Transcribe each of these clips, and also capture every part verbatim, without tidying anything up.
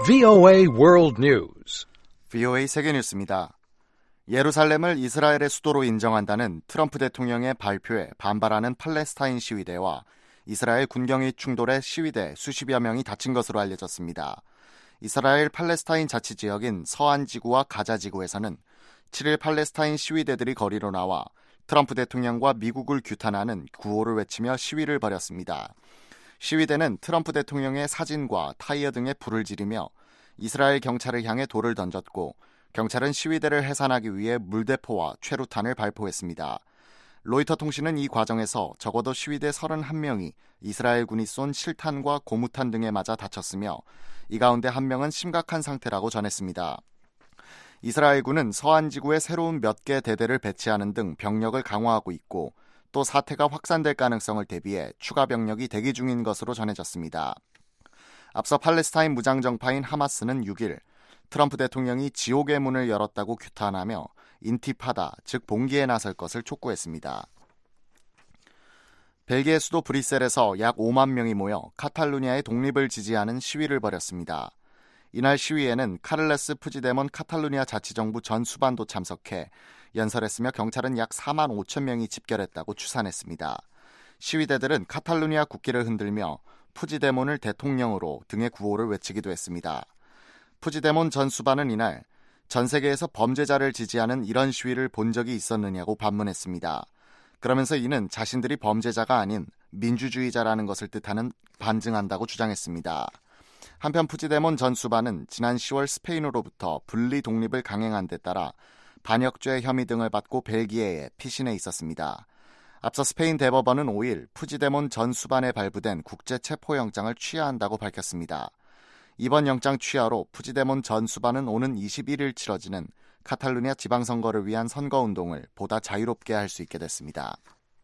브이오에이 World News. 브이오에이 세계뉴스입니다. 예루살렘을 이스라엘의 수도로 인정한다는 트럼프 대통령의 발표에 반발하는 팔레스타인 시위대와 이스라엘 군경의 충돌에 시위대 수십여 명이 다친 것으로 알려졌습니다. 이스라엘 팔레스타인 자치지역인 서안지구와 가자지구에서는 칠일 팔레스타인 시위대들이 거리로 나와 트럼프 대통령과 미국을 규탄하는 구호를 외치며 시위를 벌였습니다. 시위대는 트럼프 대통령의 사진과 타이어 등에 불을 지르며 이스라엘 경찰을 향해 돌을 던졌고 경찰은 시위대를 해산하기 위해 물대포와 최루탄을 발포했습니다. 로이터 통신은 이 과정에서 적어도 시위대 서른한 명이 이스라엘군이 쏜 실탄과 고무탄 등에 맞아 다쳤으며 이 가운데 한 명은 심각한 상태라고 전했습니다. 이스라엘군은 서안지구에 새로운 몇 개 대대를 배치하는 등 병력을 강화하고 있고 또 사태가 확산될 가능성을 대비해 추가 병력이 대기 중인 것으로 전해졌습니다. 앞서 팔레스타인 무장정파인 하마스는 육일 트럼프 대통령이 지옥의 문을 열었다고 규탄하며 인티파다, 즉 봉기에 나설 것을 촉구했습니다. 벨기에 수도 브뤼셀에서 약 오만 명이 모여 카탈루니아의 독립을 지지하는 시위를 벌였습니다. 이날 시위에는 카를레스 푸지데몬 카탈루니아 자치정부 전 수반도 참석해 연설했으며 경찰은 약 사만 오천 명이 집결했다고 추산했습니다. 시위대들은 카탈루니아 국기를 흔들며 푸지데몬을 대통령으로 등의 구호를 외치기도 했습니다. 푸지데몬 전 수반은 이날 전 세계에서 범죄자를 지지하는 이런 시위를 본 적이 있었느냐고 반문했습니다. 그러면서 이는 자신들이 범죄자가 아닌 민주주의자라는 것을 뜻하는 반증한다고 주장했습니다. 한편 푸지데몬 전 수반은 지난 시월 스페인으로부터 분리 독립을 강행한 데 따라 반역죄 혐의 등을 받고 벨기에에 피신해 있었습니다. 앞서 스페인 대법원은 오일 푸지데몬 전 수반에 발부된 국제 체포영장을 취하한다고 밝혔습니다. 이번 영장 취하로 푸지데몬 전 수반은 오는 이십일일 치러지는 카탈루니아 지방선거를 위한 선거운동을 보다 자유롭게 할 수 있게 됐습니다.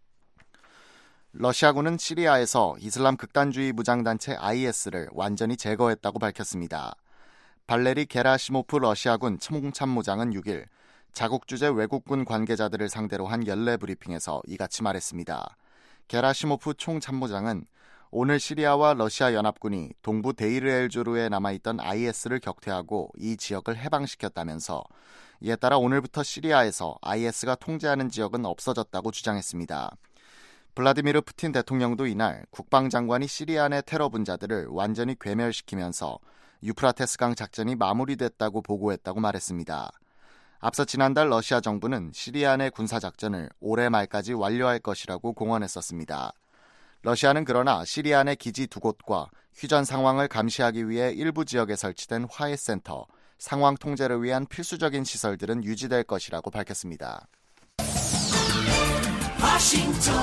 러시아군은 시리아에서 이슬람 극단주의 무장단체 아이에스를 완전히 제거했다고 밝혔습니다. 발레리 게라시모프 러시아군 총참모장은 육일 자국 주재 외국군 관계자들을 상대로 한 연례 브리핑에서 이같이 말했습니다. 게라시모프 총참모장은 오늘 시리아와 러시아 연합군이 동부 데이르엘조르에 남아있던 아이에스를 격퇴하고 이 지역을 해방시켰다면서 이에 따라 오늘부터 시리아에서 아이에스가 통제하는 지역은 없어졌다고 주장했습니다. 블라디미르 푸틴 대통령도 이날 국방장관이 시리아 내 테러 분자들을 완전히 괴멸시키면서 유프라테스강 작전이 마무리됐다고 보고했다고 말했습니다. 앞서 지난달 러시아 정부는 시리아 내 군사작전을 올해 말까지 완료할 것이라고 공언했었습니다. 러시아는 그러나 시리아 내 기지 두 곳과 휴전 상황을 감시하기 위해 일부 지역에 설치된 화해센터, 상황 통제를 위한 필수적인 시설들은 유지될 것이라고 밝혔습니다. 워싱턴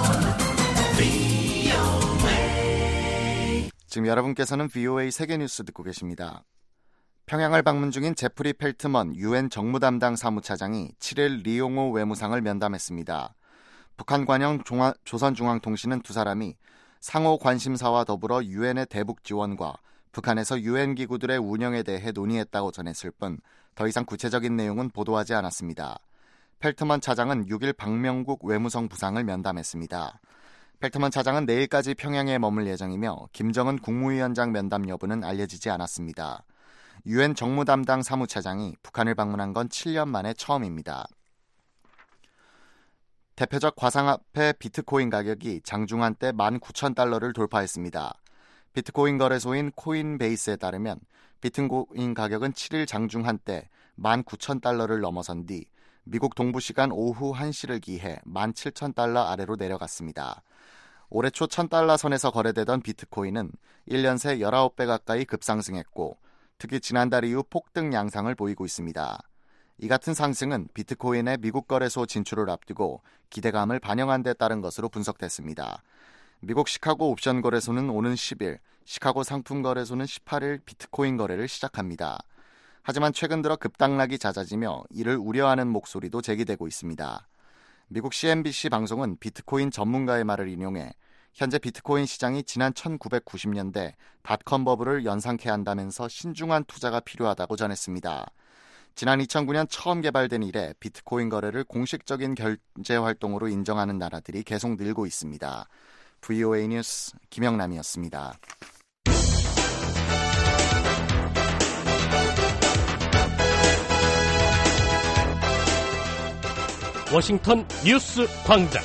브이오에이. 지금 여러분께서는 브이오에이 세계뉴스 듣고 계십니다. 평양을 방문 중인 제프리 펠트먼 유엔 정무담당 사무차장이 칠일 리용호 외무상을 면담했습니다. 북한 관영 종화, 조선중앙통신은 두 사람이 상호 관심사와 더불어 유엔의 대북 지원과 북한에서 유엔 기구들의 운영에 대해 논의했다고 전했을 뿐 더 이상 구체적인 내용은 보도하지 않았습니다. 펠트먼 차장은 육일 박명국 외무성 부상을 면담했습니다. 펠트먼 차장은 내일까지 평양에 머물 예정이며 김정은 국무위원장 면담 여부는 알려지지 않았습니다. 유엔 정무담당 사무차장이 북한을 방문한 건 칠 년 만에 처음입니다. 대표적 과상화폐 비트코인 가격이 장중 한때 만 구천 달러를 돌파했습니다. 비트코인 거래소인 코인베이스에 따르면 비트코인 가격은 칠일 장중 한때 만 구천 달러를 넘어선 뒤 미국 동부시간 오후 한 시를 기해 만 칠천 달러 아래로 내려갔습니다. 올해 초 천 달러 선에서 거래되던 비트코인은 일 년 새 열아홉 배 가까이 급상승했고 특히 지난달 이후 폭등 양상을 보이고 있습니다. 이 같은 상승은 비트코인의 미국 거래소 진출을 앞두고 기대감을 반영한 데 따른 것으로 분석됐습니다. 미국 시카고 옵션 거래소는 오는 십일, 시카고 상품 거래소는 십팔일 비트코인 거래를 시작합니다. 하지만 최근 들어 급등락이 잦아지며 이를 우려하는 목소리도 제기되고 있습니다. 미국 씨엔비씨 방송은 비트코인 전문가의 말을 인용해 현재 비트코인 시장이 지난 천구백구십 년대 닷컴 버블을 연상케 한다면서 신중한 투자가 필요하다고 전했습니다. 지난 이천구 년 처음 개발된 이래 비트코인 거래를 공식적인 결제 활동으로 인정하는 나라들이 계속 늘고 있습니다. 브이오에이 뉴스 김영남이었습니다. 워싱턴 뉴스 광장.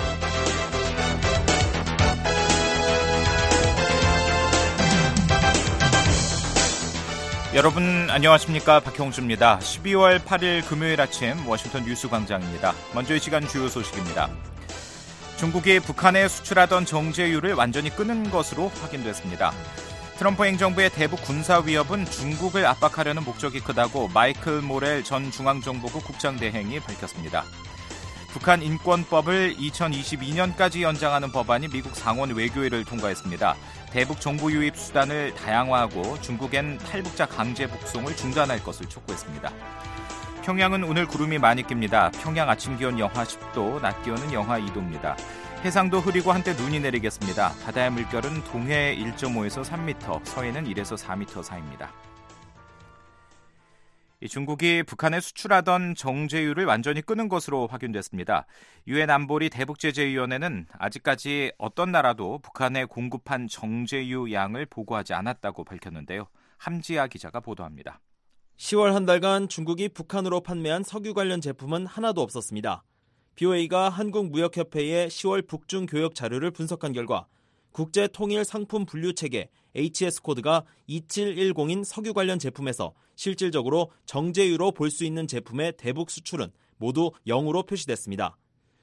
여러분 안녕하십니까? 박형주입니다. 십이월 팔일 금요일 아침 워싱턴 뉴스 광장입니다. 먼저 이 시간 주요 소식입니다. 중국이 북한에 수출하던 정제유를 완전히 끊은 것으로 확인됐습니다. 트럼프 행정부의 대북 군사 위협은 중국을 압박하려는 목적이 크다고 마이클 모렐 전 중앙정보국 국장대행이 밝혔습니다. 북한 인권법을 이천이십이년까지 연장하는 법안이 미국 상원 외교회를 통과했습니다. 대북 정보 유입 수단을 다양화하고 중국엔 탈북자 강제 북송을 중단할 것을 촉구했습니다. 평양은 오늘 구름이 많이 낍니다. 평양 아침 기온 영하 십도, 낮 기온은 영하 이도입니다. 해상도 흐리고 한때 눈이 내리겠습니다. 바다의 물결은 동해 일점오에서 삼 미터, 서해는 일에서 사 미터 사이입니다. 중국이 북한에 수출하던 정제유를 완전히 끊은 것으로 확인됐습니다. 유엔 안보리 대북제재위원회는 아직까지 어떤 나라도 북한에 공급한 정제유 양을 보고하지 않았다고 밝혔는데요. 함지아 기자가 보도합니다. 시월 한 달간 중국이 북한으로 판매한 석유 관련 제품은 하나도 없었습니다. 비오에이가 한국무역협회의 시월 북중 교역 자료를 분석한 결과 국제통일상품분류체계 에이치에스 코드가 이칠일공인 석유 관련 제품에서 실질적으로 정제유로 볼 수 있는 제품의 대북 수출은 모두 영으로 표시됐습니다.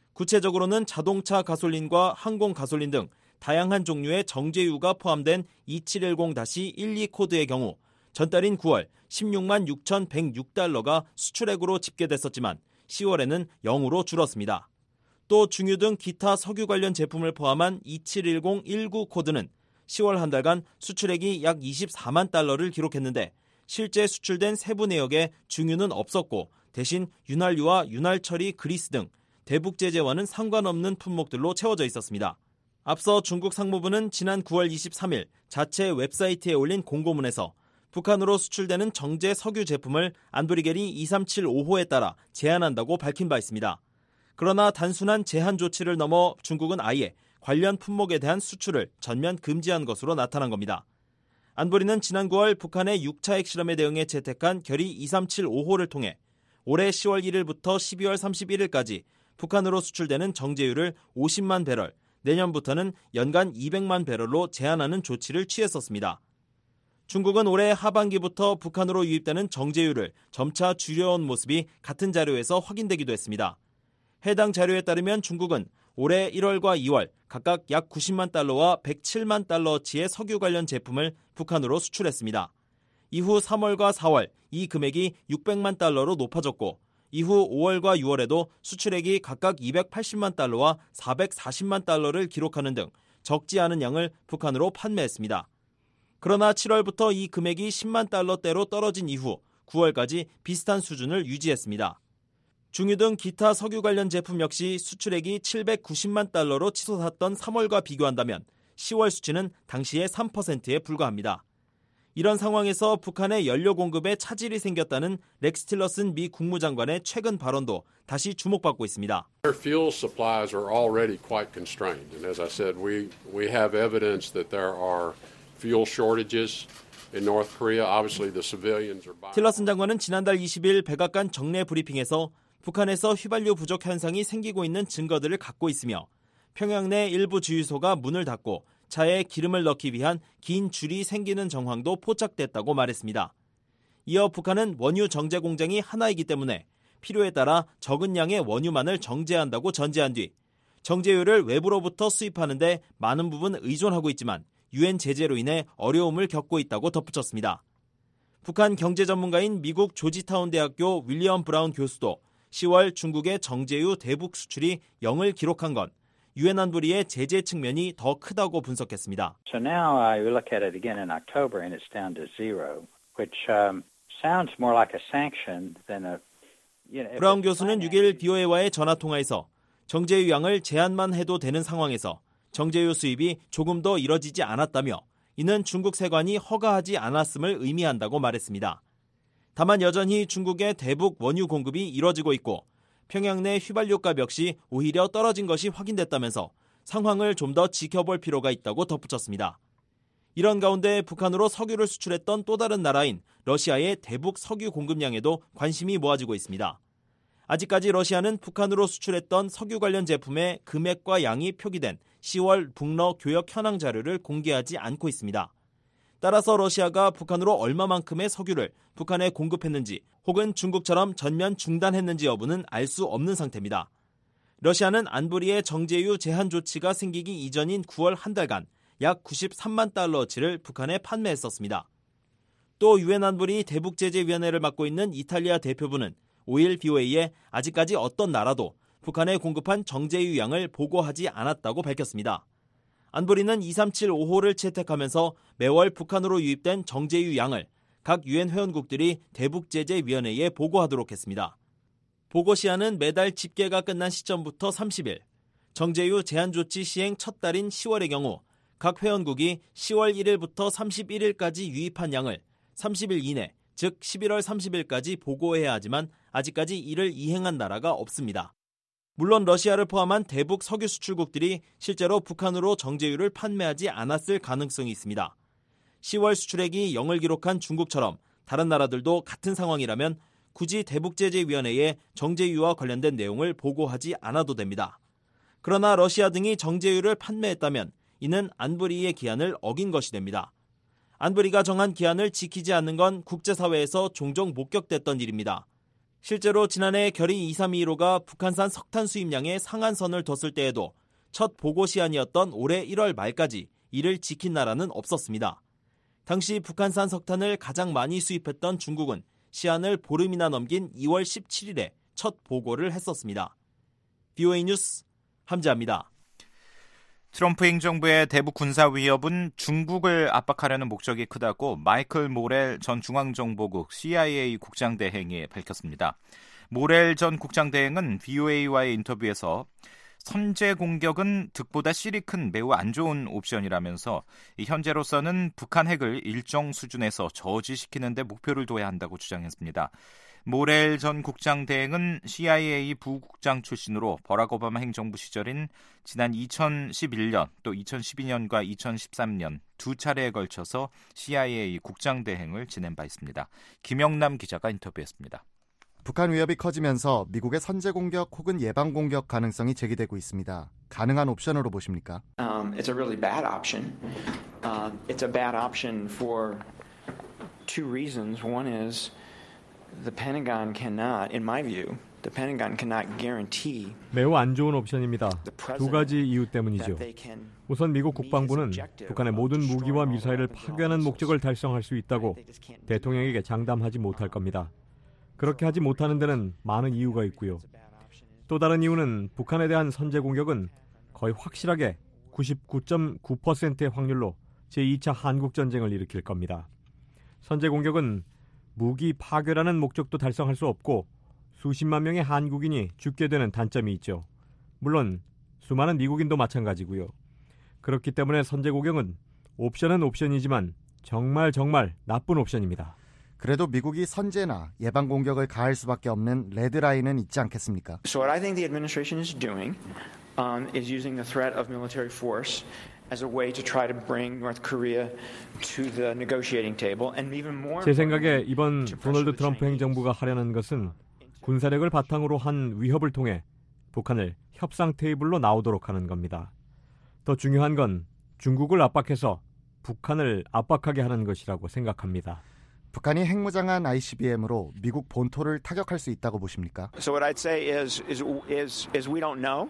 구체적으로는 자동차 가솔린과 항공 가솔린 등 다양한 종류의 정제유가 포함된 이칠일공 일이 코드의 경우 전달인 구월 십육만 육천백육 달러가 수출액으로 집계됐었지만 시월에는 영으로 줄었습니다. 또 중유 등 기타 석유 관련 제품을 포함한 이칠일공 일구 코드는 시월 한 달간 수출액이 약 이십사만 달러를 기록했는데 실제 수출된 세부 내역에 중유는 없었고 대신 윤활유와 윤활 처리 그리스 등 대북 제재와는 상관없는 품목들로 채워져 있었습니다. 앞서 중국 상무부는 지난 구월 이십삼일 자체 웹사이트에 올린 공고문에서 북한으로 수출되는 정제 석유 제품을 안보리 결의 이삼칠오호에 따라 제한한다고 밝힌 바 있습니다. 그러나 단순한 제한 조치를 넘어 중국은 아예 관련 품목에 대한 수출을 전면 금지한 것으로 나타난 겁니다. 안보리는 지난 구월 북한의 육 차 핵실험에 대응해 채택한 결의 이삼칠오호를 통해 올해 시월 일일부터 십이월 삼십일일까지 북한으로 수출되는 정제유를 오십만 배럴, 내년부터는 연간 이백만 배럴로 제한하는 조치를 취했었습니다. 중국은 올해 하반기부터 북한으로 유입되는 정제유를 점차 줄여온 모습이 같은 자료에서 확인되기도 했습니다. 해당 자료에 따르면 중국은 올해 일월과 이월 각각 약 구십만 달러와 백칠만 달러어치의 석유 관련 제품을 북한으로 수출했습니다. 이후 삼월과 사월 이 금액이 육백만 달러로 높아졌고 이후 오월과 유월에도 수출액이 각각 이백팔십만 달러와 사백사십만 달러를 기록하는 등 적지 않은 양을 북한으로 판매했습니다. 그러나 칠월부터 이 금액이 십만 달러대로 떨어진 이후 구월까지 비슷한 수준을 유지했습니다. 중유 등 기타 석유 관련 제품 역시 수출액이 칠백구십만 달러로 치솟았던 삼월과 비교한다면 시월 수치는 당시의 삼 퍼센트에 불과합니다. 이런 상황에서 북한의 연료 공급에 차질이 생겼다는 렉스 틸러슨 미 국무장관의 최근 발언도 다시 주목받고 있습니다. Our fuel supplies are already quite constrained, and as I said, we we have evidence that there are fuel shortages in North Korea. Obviously, the civilians are buying. 틸러슨 장관은 지난달 이십일 백악관 정례 브리핑에서 북한에서 휘발유 부족 현상이 생기고 있는 증거들을 갖고 있으며 평양 내 일부 주유소가 문을 닫고 차에 기름을 넣기 위한 긴 줄이 생기는 정황도 포착됐다고 말했습니다. 이어 북한은 원유 정제 공장이 하나이기 때문에 필요에 따라 적은 양의 원유만을 정제한다고 전제한 뒤 정제유를 외부로부터 수입하는데 많은 부분 의존하고 있지만 유엔 제재로 인해 어려움을 겪고 있다고 덧붙였습니다. 북한 경제 전문가인 미국 조지타운 대학교 윌리엄 브라운 교수도 시월 중국의 정제유 대북 수출이 영을 기록한 건 유엔 안보리의 제재 측면이 더 크다고 분석했습니다. So now I look at it again in October and it's down to zero, which um, sounds more like a sanction than a. You know, 브라운 교수는 육일 비오에이와의 전화 통화에서 정제유 양을 제한만 해도 되는 상황에서 정제유 수입이 조금 더 이뤄지지 않았다며 이는 중국 세관이 허가하지 않았음을 의미한다고 말했습니다. 다만 여전히 중국의 대북 원유 공급이 이뤄지고 있고 평양 내 휘발유값 역시 오히려 떨어진 것이 확인됐다면서 상황을 좀 더 지켜볼 필요가 있다고 덧붙였습니다. 이런 가운데 북한으로 석유를 수출했던 또 다른 나라인 러시아의 대북 석유 공급량에도 관심이 모아지고 있습니다. 아직까지 러시아는 북한으로 수출했던 석유 관련 제품의 금액과 양이 표기된 시월 북러 교역 현황 자료를 공개하지 않고 있습니다. 따라서 러시아가 북한으로 얼마만큼의 석유를 북한에 공급했는지 혹은 중국처럼 전면 중단했는지 여부는 알 수 없는 상태입니다. 러시아는 안보리의 정제유 제한 조치가 생기기 이전인 구월 한 달간 약 구십삼만 달러어치를 북한에 판매했었습니다. 또 유엔 안보리 대북제재위원회를 맡고 있는 이탈리아 대표부는 오일 비오에이에 아직까지 어떤 나라도 북한에 공급한 정제유 양을 보고하지 않았다고 밝혔습니다. 안보리는 이삼칠오호를 채택하면서 매월 북한으로 유입된 정제유 양을 각 유엔 회원국들이 대북제재위원회에 보고하도록 했습니다. 보고 시한은 매달 집계가 끝난 시점부터 삼십일, 정제유 제한조치 시행 첫 달인 시월의 경우 각 회원국이 시월 일일부터 삼십일일까지 유입한 양을 삼십일 이내, 즉 십일월 삼십일까지 보고해야 하지만 아직까지 이를 이행한 나라가 없습니다. 물론 러시아를 포함한 대북 석유 수출국들이 실제로 북한으로 정제유를 판매하지 않았을 가능성이 있습니다. 시월 수출액이 영을 기록한 중국처럼 다른 나라들도 같은 상황이라면 굳이 대북제재위원회에 정제유와 관련된 내용을 보고하지 않아도 됩니다. 그러나 러시아 등이 정제유를 판매했다면 이는 안보리의 기한을 어긴 것이 됩니다. 안보리가 정한 기한을 지키지 않는 건 국제사회에서 종종 목격됐던 일입니다. 실제로 지난해 결의 이삼이일오가 북한산 석탄 수입량의 상한선을 뒀을 때에도 첫 보고 시한이었던 올해 일월 말까지 이를 지킨 나라는 없었습니다. 당시 북한산 석탄을 가장 많이 수입했던 중국은 시한을 보름이나 넘긴 이월 십칠일에 첫 보고를 했었습니다. 비오에이 뉴스 함지아입니다. 트럼프 행정부의 대북 군사 위협은 중국을 압박하려는 목적이 크다고 마이클 모렐 전 중앙정보국 씨아이에이 국장대행이 밝혔습니다. 모렐 전 국장대행은 비오에이와의 인터뷰에서 선제 공격은 득보다 실이 큰 매우 안 좋은 옵션이라면서 현재로서는 북한 핵을 일정 수준에서 저지시키는 데 목표를 둬야 한다고 주장했습니다. 모렐 전 국장대행은 씨아이에이 부국장 출신으로 버락 오바마 행정부 시절인 지난 이천십일년 또 이천십이년과 이천십삼년 두 차례에 걸쳐서 씨아이에이 국장대행을 지낸 바 있습니다. 김영남 기자가 인터뷰했습니다. 북한 위협이 커지면서 미국의 선제 공격 혹은 예방 공격 가능성이 제기되고 있습니다. 가능한 옵션으로 보십니까? Um, it's a really bad option. Uh, it's a bad option for two reasons. One is the Pentagon cannot, in my view, the Pentagon cannot guarantee. 매우 안 좋은 옵션입니다. 두 가지 이유 때문이죠. 우선 미국 국방부는 북한의 모든 무기와 미사일을 파괴하는 목적을 달성할 수 있다고 대통령에게 장담하지 못할 겁니다. 그렇게 하지 못하는 데는 많은 이유가 있고요. 또 다른 이유는 북한에 대한 선제 공격은 거의 확실하게 구십구 점 구 퍼센트의 확률로 제이 차 한국전쟁을 일으킬 겁니다. 선제 공격은 무기 파괴라는 목적도 달성할 수 없고 수십만 명의 한국인이 죽게 되는 단점이 있죠. 물론 수많은 미국인도 마찬가지고요. 그렇기 때문에 선제 공격은 옵션은 옵션이지만 정말 정말 나쁜 옵션입니다. 그래도 미국이 선제나 예방 공격을 가할 수밖에 없는 레드라인은 있지 않겠습니까? So what I think the administration is doing um, is using the threat of military force as a way to try to bring North Korea to the negotiating table and even more. 제 생각에 이번 도널드 트럼프 행정부가 하려는 것은 군사력을 바탕으로 한 위협을 통해 북한을 협상 테이블로 나오도록 하는 겁니다. 더 중요한 건 중국을 압박해서 북한을 압박하게 하는 것이라고 생각합니다. 북한이 핵무장한 아이씨비엠으로 미국 본토를 타격할 수 있다고 보십니까? So what I'd say is is is is we don't know.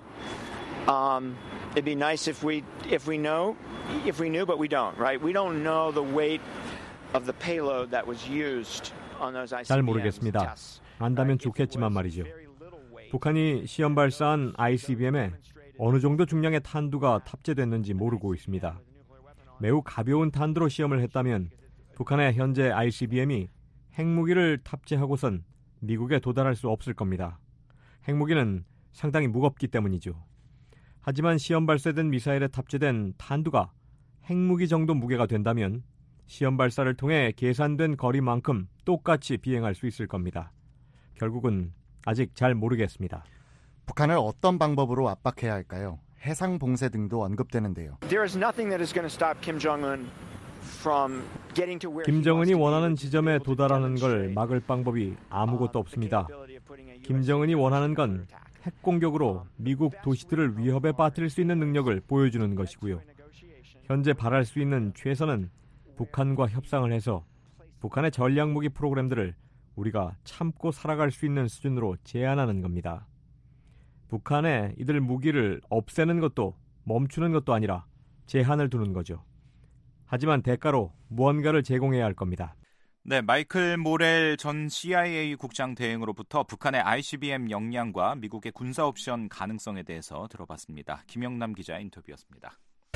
Um, it'd be nice if we if we know if we knew, but we don't. Right? We don't know the weight of the payload that was used on those 아이씨비엠. 잘 모르겠습니다. 안다면 좋겠지만 말이죠. 북한이 시험 발사한 아이씨비엠에 어느 정도 중량의 탄두가 탑재됐는지 모르고 있습니다. 매우 가벼운 탄두로 시험을 했다면 북한의 현재 아이씨비엠이 핵무기를 탑재하고선 미국에 도달할 수 없을 겁니다. 핵무기는 상당히 무겁기 때문이죠. 하지만 시험 발사된 미사일에 탑재된 탄두가 핵무기 정도 무게가 된다면 시험 발사를 통해 계산된 거리만큼 똑같이 비행할 수 있을 겁니다. 결국은 아직 잘 모르겠습니다. 북한을 어떤 방법으로 압박해야 할까요? 해상 봉쇄 등도 언급되는데요. There is nothing that is going to stop Kim Jong-un from getting to where 김정은이 원하는 지점에 도달하는 걸 막을 방법이 아무것도 없습니다. 김정은이 원하는 건 핵공격으로 미국 도시들을 위협에 빠뜨릴 수 있는 능력을 보여주는 것이고요. 현재 바랄 수 있는 최선은 북한과 협상을 해서 북한의 전략무기 프로그램들을 우리가 참고 살아갈 수 있는 수준으로 제한하는 겁니다. 북한에 이들 무기를 없애는 것도 멈추는 것도 아니라 제한을 두는 거죠. 하지만 대가로 무언가를 제공해야 할 겁니다. 네, 마이클 모렐 전 씨아이에이 국장 대행으로부터 북한의 아이씨비엠 역량과 미국의 군사 옵션 가능성에 대해서 들어봤습니다. 김영남 기자의 인터뷰였습니다.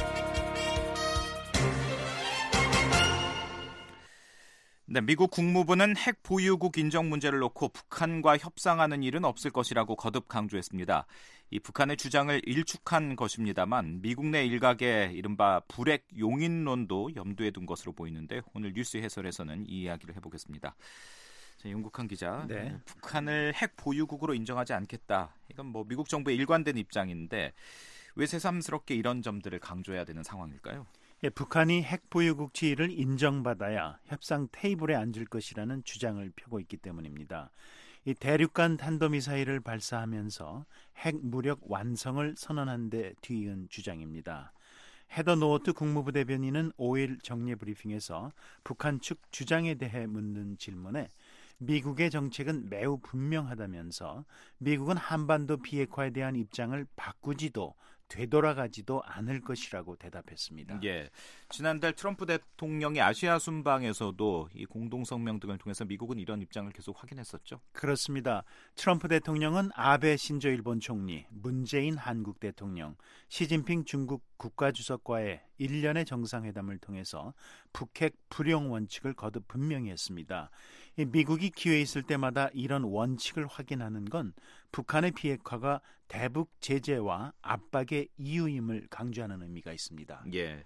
네, 미국 국무부는 핵 보유국 인정 문제를 놓고 북한과 협상하는 일은 없을 것이라고 거듭 강조했습니다. 이 북한의 주장을 일축한 것입니다만 미국 내 일각의 이른바 불핵 용인론도 염두에 둔 것으로 보이는데 오늘 뉴스 해설에서는 이 이야기를 해보겠습니다. 자, 윤국한 기자, 네. 북한을 핵 보유국으로 인정하지 않겠다. 이건 뭐 미국 정부의 일관된 입장인데 왜 새삼스럽게 이런 점들을 강조해야 되는 상황일까요? 예, 북한이 핵 보유국 지위를 인정받아야 협상 테이블에 앉을 것이라는 주장을 펴고 있기 때문입니다. 이 대륙간 탄도미사일을 발사하면서 핵 무력 완성을 선언한 데 뒤이은 주장입니다. 헤더 노어트 국무부 대변인은 오일 정례 브리핑에서 북한 측 주장에 대해 묻는 질문에 미국의 정책은 매우 분명하다면서 미국은 한반도 비핵화에 대한 입장을 바꾸지도 되돌아가지도 않을 것이라고 대답했습니다. 예, 지난달 트럼프 대통령이 아시아 순방에서도 이 공동성명 등을 통해서 미국은 이런 입장을 계속 확인했었죠. 그렇습니다. 트럼프 대통령은 아베 신조 일본 총리, 문재인 한국 대통령, 시진핑 중국 국가주석과의 일련의 정상회담을 통해서 북핵 불용 원칙을 거듭 분명히 했습니다. 미국이 기회 있을 때마다 이런 원칙을 확인하는 건 북한의 비핵화가 대북 제재와 압박의 이유임을 강조하는 의미가 있습니다. 예.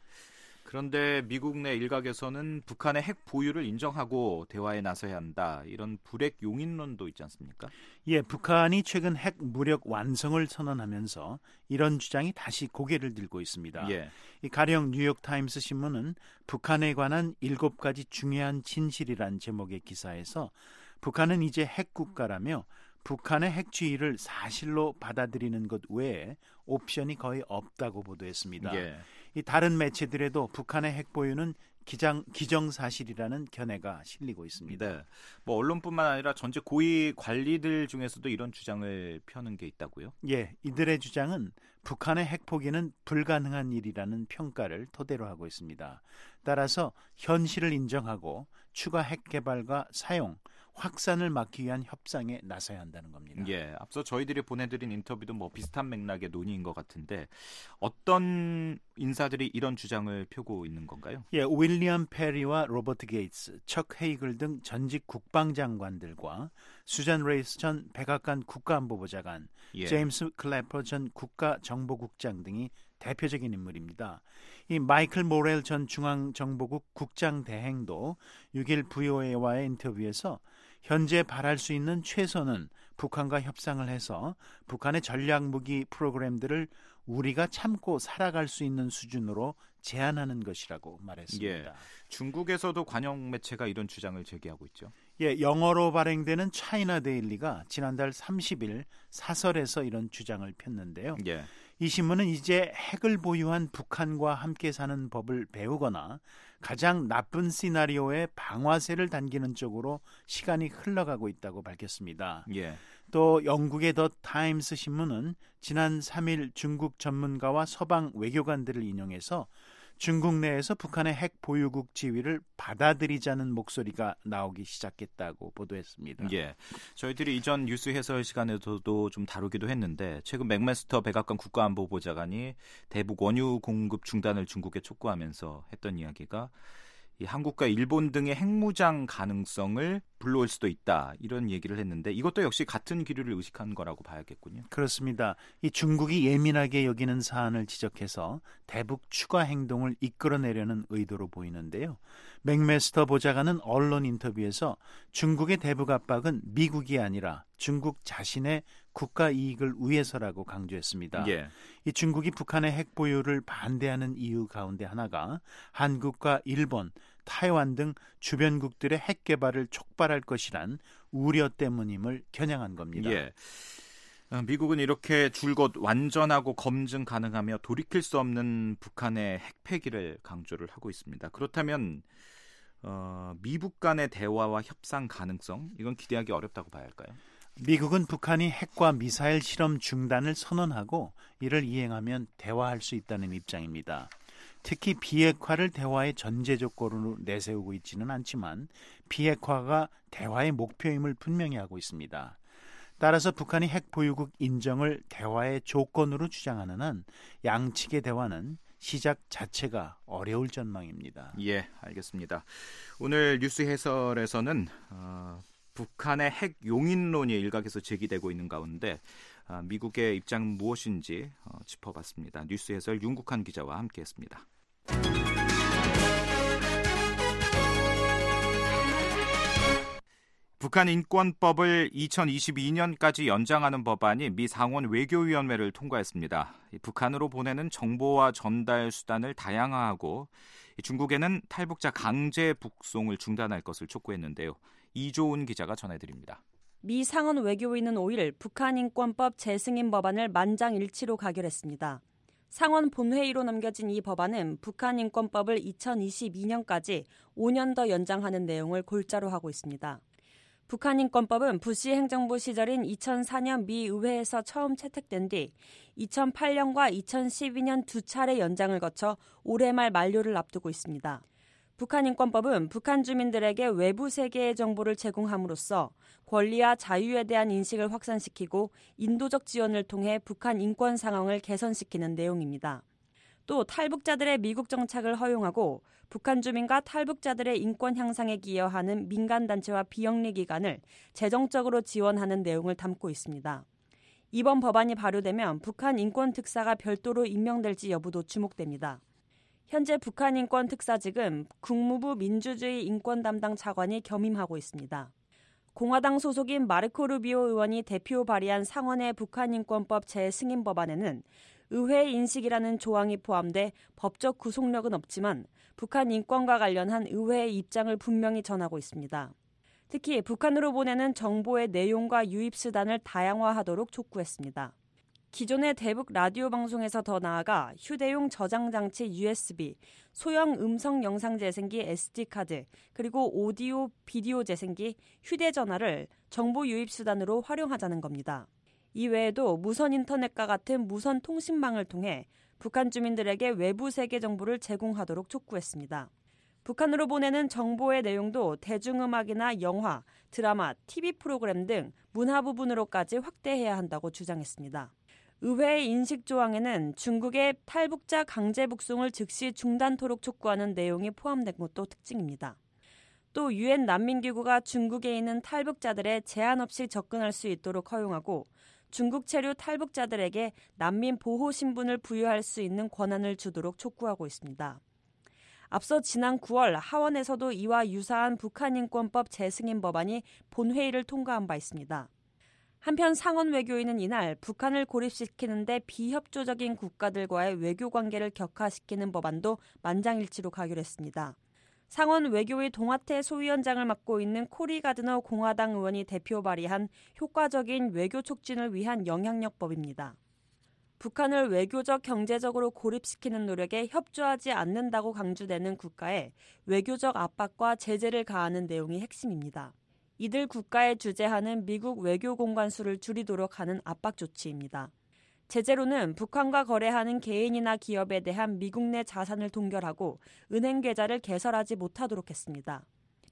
그런데 미국 내 일각에서는 북한의 핵 보유를 인정하고 대화에 나서야 한다. 이런 불핵 용인론도 있지 않습니까? 예, 북한이 최근 핵 무력 완성을 선언하면서 이런 주장이 다시 고개를 들고 있습니다. 예. 이 가령 뉴욕타임스 신문은 북한에 관한 일곱 가지 중요한 진실이란 제목의 기사에서 북한은 이제 핵국가라며 북한의 핵주의를 사실로 받아들이는 것 외에 옵션이 거의 없다고 보도했습니다. 예. 이 다른 매체들에도 북한의 핵 보유는 기장, 기정사실이라는 견해가 실리고 있습니다. 네. 뭐 언론뿐만 아니라 전체 고위 관리들 중에서도 이런 주장을 펴는 게 있다고요? 예, 이들의 주장은 북한의 핵 포기는 불가능한 일이라는 평가를 토대로 하고 있습니다. 따라서 현실을 인정하고 추가 핵 개발과 사용, 확산을 막기 위한 협상에 나서야 한다는 겁니다. 예, 앞서 저희들이 보내드린 인터뷰도 뭐 비슷한 맥락의 논의인 것 같은데 어떤 인사들이 이런 주장을 펴고 있는 건가요? 예, 윌리엄 페리와 로버트 게이츠, 척 헤이글 등 전직 국방장관들과 수잔 레이스 전 백악관 국가안보보좌관, 예. 제임스 클래퍼 전 국가정보국장 등이 대표적인 인물입니다. 이 마이클 모렐 전 중앙정보국 국장 대행도 육 일 브이오에이와의 인터뷰에서 현재 바랄 수 있는 최선은 북한과 협상을 해서 북한의 전략무기 프로그램들을 우리가 참고 살아갈 수 있는 수준으로 제한하는 것이라고 말했습니다. 예, 중국에서도 관영 매체가 이런 주장을 제기하고 있죠. 예, 영어로 발행되는 차이나 데일리가 지난달 삼십 일 사설에서 이런 주장을 폈는데요. 예. 이 신문은 이제 핵을 보유한 북한과 함께 사는 법을 배우거나 가장 나쁜 시나리오의 방아쇠를 당기는 쪽으로 시간이 흘러가고 있다고 밝혔습니다. 예. 또 영국의 더 타임스 신문은 지난 삼 일 중국 전문가와 서방 외교관들을 인용해서 중국 내에서 북한의 핵 보유국 지위를 받아들이자는 목소리가 나오기 시작했다고 보도했습니다. 예, 저희들이 이전 뉴스 해설 시간에서도 좀 다루기도 했는데 최근 맥메스터 백악관 국가안보보좌관이 대북 원유 공급 중단을 중국에 촉구하면서 했던 이야기가 이 한국과 일본 등의 핵무장 가능성을 불러올 수도 있다 이런 얘기를 했는데 이것도 역시 같은 기류를 의식한 거라고 봐야겠군요. 그렇습니다. 이 중국이 예민하게 여기는 사안을 지적해서 대북 추가 행동을 이끌어내려는 의도로 보이는데요. 맥메스터 보좌관은 언론 인터뷰에서 중국의 대북 압박은 미국이 아니라 중국 자신의 국가 이익을 위해서라고 강조했습니다. 예. 이 중국이 북한의 핵 보유를 반대하는 이유 가운데 하나가 한국과 일본, 타이완 등 주변국들의 핵 개발을 촉발할 것이란 우려 때문임을 겨냥한 겁니다. 예. 미국은 이렇게 줄곧 완전하고 검증 가능하며 돌이킬 수 없는 북한의 핵 폐기를 강조를 하고 있습니다. 그렇다면 어, 미북 간의 대화와 협상 가능성, 이건 기대하기 어렵다고 봐야 할까요? 미국은 북한이 핵과 미사일 실험 중단을 선언하고 이를 이행하면 대화할 수 있다는 입장입니다. 특히 비핵화를 대화의 전제 조건으로 내세우고 있지는 않지만 비핵화가 대화의 목표임을 분명히 하고 있습니다. 따라서 북한이 핵 보유국 인정을 대화의 조건으로 주장하는 한 양측의 대화는 시작 자체가 어려울 전망입니다. 예, 알겠습니다. 오늘 뉴스 해설에서는 어, 북한의 핵 용인론이 일각에서 제기되고 있는 가운데 어, 미국의 입장 무엇인지 어, 짚어봤습니다. 뉴스 해설 윤국한 기자와 함께했습니다. 북한 인권법을 이천이십이 년까지 연장하는 법안이 미 상원 외교위원회를 통과했습니다. 북한으로 보내는 정보와 전달 수단을 다양화하고 중국에는 탈북자 강제 북송을 중단할 것을 촉구했는데요. 이조은 기자가 전해드립니다. 미 상원 외교위는 오일 북한 인권법 재승인 법안을 만장일치로 가결했습니다. 상원 본회의로 넘겨진 이 법안은 북한 인권법을 이천이십이 년까지 오 년 더 연장하는 내용을 골자로 하고 있습니다. 북한 인권법은 부시 행정부 시절인 이천사 년 미 의회에서 처음 채택된 뒤 이천팔 년과 이천십이 년 두 차례 연장을 거쳐 올해 말 만료를 앞두고 있습니다. 북한 인권법은 북한 주민들에게 외부 세계의 정보를 제공함으로써 권리와 자유에 대한 인식을 확산시키고 인도적 지원을 통해 북한 인권 상황을 개선시키는 내용입니다. 또 탈북자들의 미국 정착을 허용하고 북한 주민과 탈북자들의 인권 향상에 기여하는 민간단체와 비영리 기관을 재정적으로 지원하는 내용을 담고 있습니다. 이번 법안이 발효되면 북한 인권 특사가 별도로 임명될지 여부도 주목됩니다. 현재 북한 인권 특사직은 국무부 민주주의 인권 담당 차관이 겸임하고 있습니다. 공화당 소속인 마르코 루비오 의원이 대표 발의한 상원의 북한 인권법 재승인 법안에는 의회 인식이라는 조항이 포함돼 법적 구속력은 없지만 북한 인권과 관련한 의회의 입장을 분명히 전하고 있습니다. 특히 북한으로 보내는 정보의 내용과 유입 수단을 다양화하도록 촉구했습니다. 기존의 대북 라디오 방송에서 더 나아가 휴대용 저장 장치 유에스비, 소형 음성 영상 재생기 에스디카드, 그리고 오디오, 비디오 재생기, 휴대전화를 정보 유입 수단으로 활용하자는 겁니다. 이 외에도 무선 인터넷과 같은 무선 통신망을 통해 북한 주민들에게 외부 세계 정보를 제공하도록 촉구했습니다. 북한으로 보내는 정보의 내용도 대중음악이나 영화, 드라마, 티비 프로그램 등 문화 부분으로까지 확대해야 한다고 주장했습니다. 의회의 인식 조항에는 중국의 탈북자 강제 북송을 즉시 중단토록 촉구하는 내용이 포함된 것도 특징입니다. 또 유엔 난민기구가 중국에 있는 탈북자들의 제한 없이 접근할 수 있도록 허용하고 중국 체류 탈북자들에게 난민 보호 신분을 부여할 수 있는 권한을 주도록 촉구하고 있습니다. 앞서 지난 구월 하원에서도 이와 유사한 북한 인권법 재승인 법안이 본회의를 통과한 바 있습니다. 한편 상원 외교위는 이날 북한을 고립시키는 데 비협조적인 국가들과의 외교 관계를 격화시키는 법안도 만장일치로 가결했습니다. 상원 외교위 동아태 소위원장을 맡고 있는 코리 가드너 공화당 의원이 대표 발의한 효과적인 외교 촉진을 위한 영향력법입니다. 북한을 외교적, 경제적으로 고립시키는 노력에 협조하지 않는다고 강조되는 국가에 외교적 압박과 제재를 가하는 내용이 핵심입니다. 이들 국가에 주재하는 미국 외교 공관수를 줄이도록 하는 압박 조치입니다. 제재로는 북한과 거래하는 개인이나 기업에 대한 미국 내 자산을 동결하고 은행 계좌를 개설하지 못하도록 했습니다.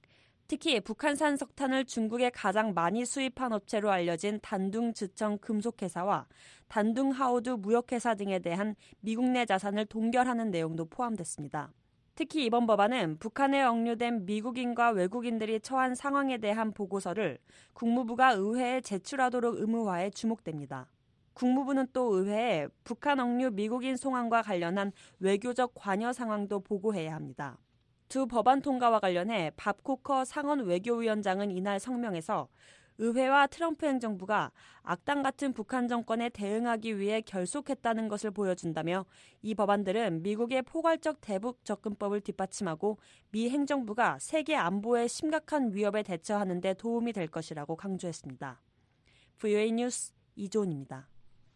특히 북한산 석탄을 중국에 가장 많이 수입한 업체로 알려진 단둥즈청 금속회사와 단둥하오드 무역회사 등에 대한 미국 내 자산을 동결하는 내용도 포함됐습니다. 특히 이번 법안은 북한에 억류된 미국인과 외국인들이 처한 상황에 대한 보고서를 국무부가 의회에 제출하도록 의무화에 주목됩니다. 국무부는 또 의회에 북한 억류 미국인 송환과 관련한 외교적 관여 상황도 보고해야 합니다. 두 법안 통과와 관련해 밥 코커 상원 외교위원장은 이날 성명에서 의회와 트럼프 행정부가 악당 같은 북한 정권에 대응하기 위해 결속했다는 것을 보여준다며 이 법안들은 미국의 포괄적 대북 접근법을 뒷받침하고 미 행정부가 세계 안보의 심각한 위협에 대처하는 데 도움이 될 것이라고 강조했습니다. 브이오에이 뉴스 이조은입니다.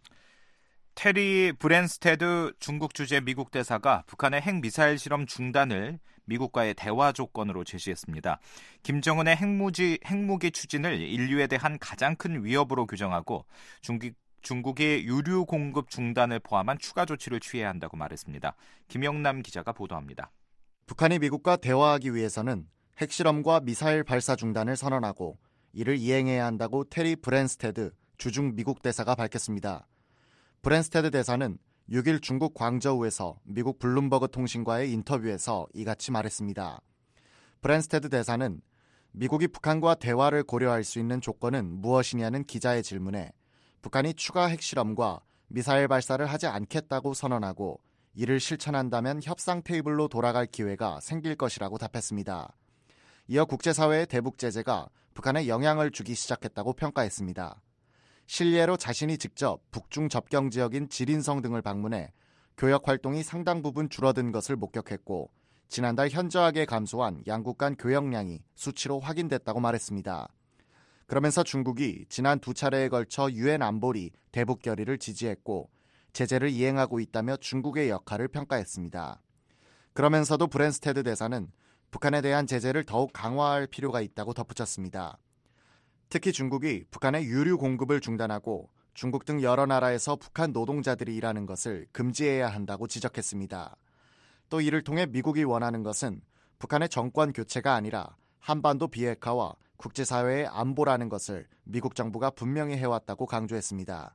테리 브랜스테드 중국 주재 미국 대사가 북한의 핵미사일 실험 중단을 미국과의 대화 조건으로 제시했습니다. 김정은의 핵무기, 핵무기 추진을 인류에 대한 가장 큰 위협으로 규정하고 중국, 중국의 유류 공급 중단을 포함한 추가 조치를 취해야 한다고 말했습니다. 김영남 기자가 보도합니다. 북한이 미국과 대화하기 위해서는 핵실험과 미사일 발사 중단을 선언하고 이를 이행해야 한다고 테리 브랜스테드 주중 미국 대사가 밝혔습니다. 브랜스테드 대사는 육 일 중국 광저우에서 미국 블룸버그 통신과의 인터뷰에서 이같이 말했습니다. 브랜스테드 대사는 미국이 북한과 대화를 고려할 수 있는 조건은 무엇이냐는 기자의 질문에 북한이 추가 핵실험과 미사일 발사를 하지 않겠다고 선언하고 이를 실천한다면 협상 테이블로 돌아갈 기회가 생길 것이라고 답했습니다. 이어 국제사회의 대북 제재가 북한에 영향을 주기 시작했다고 평가했습니다. 실례로 자신이 직접 북중 접경 지역인 지린성 등을 방문해 교역 활동이 상당 부분 줄어든 것을 목격했고 지난달 현저하게 감소한 양국 간 교역량이 수치로 확인됐다고 말했습니다. 그러면서 중국이 지난 두 차례에 걸쳐 유엔 안보리 대북 결의를 지지했고 제재를 이행하고 있다며 중국의 역할을 평가했습니다. 그러면서도 브랜스테드 대사는 북한에 대한 제재를 더욱 강화할 필요가 있다고 덧붙였습니다. 특히 중국이 북한의 유류 공급을 중단하고 중국 등 여러 나라에서 북한 노동자들이 일하는 것을 금지해야 한다고 지적했습니다. 또 이를 통해 미국이 원하는 것은 북한의 정권 교체가 아니라 한반도 비핵화와 국제사회의 안보라는 것을 미국 정부가 분명히 해왔다고 강조했습니다.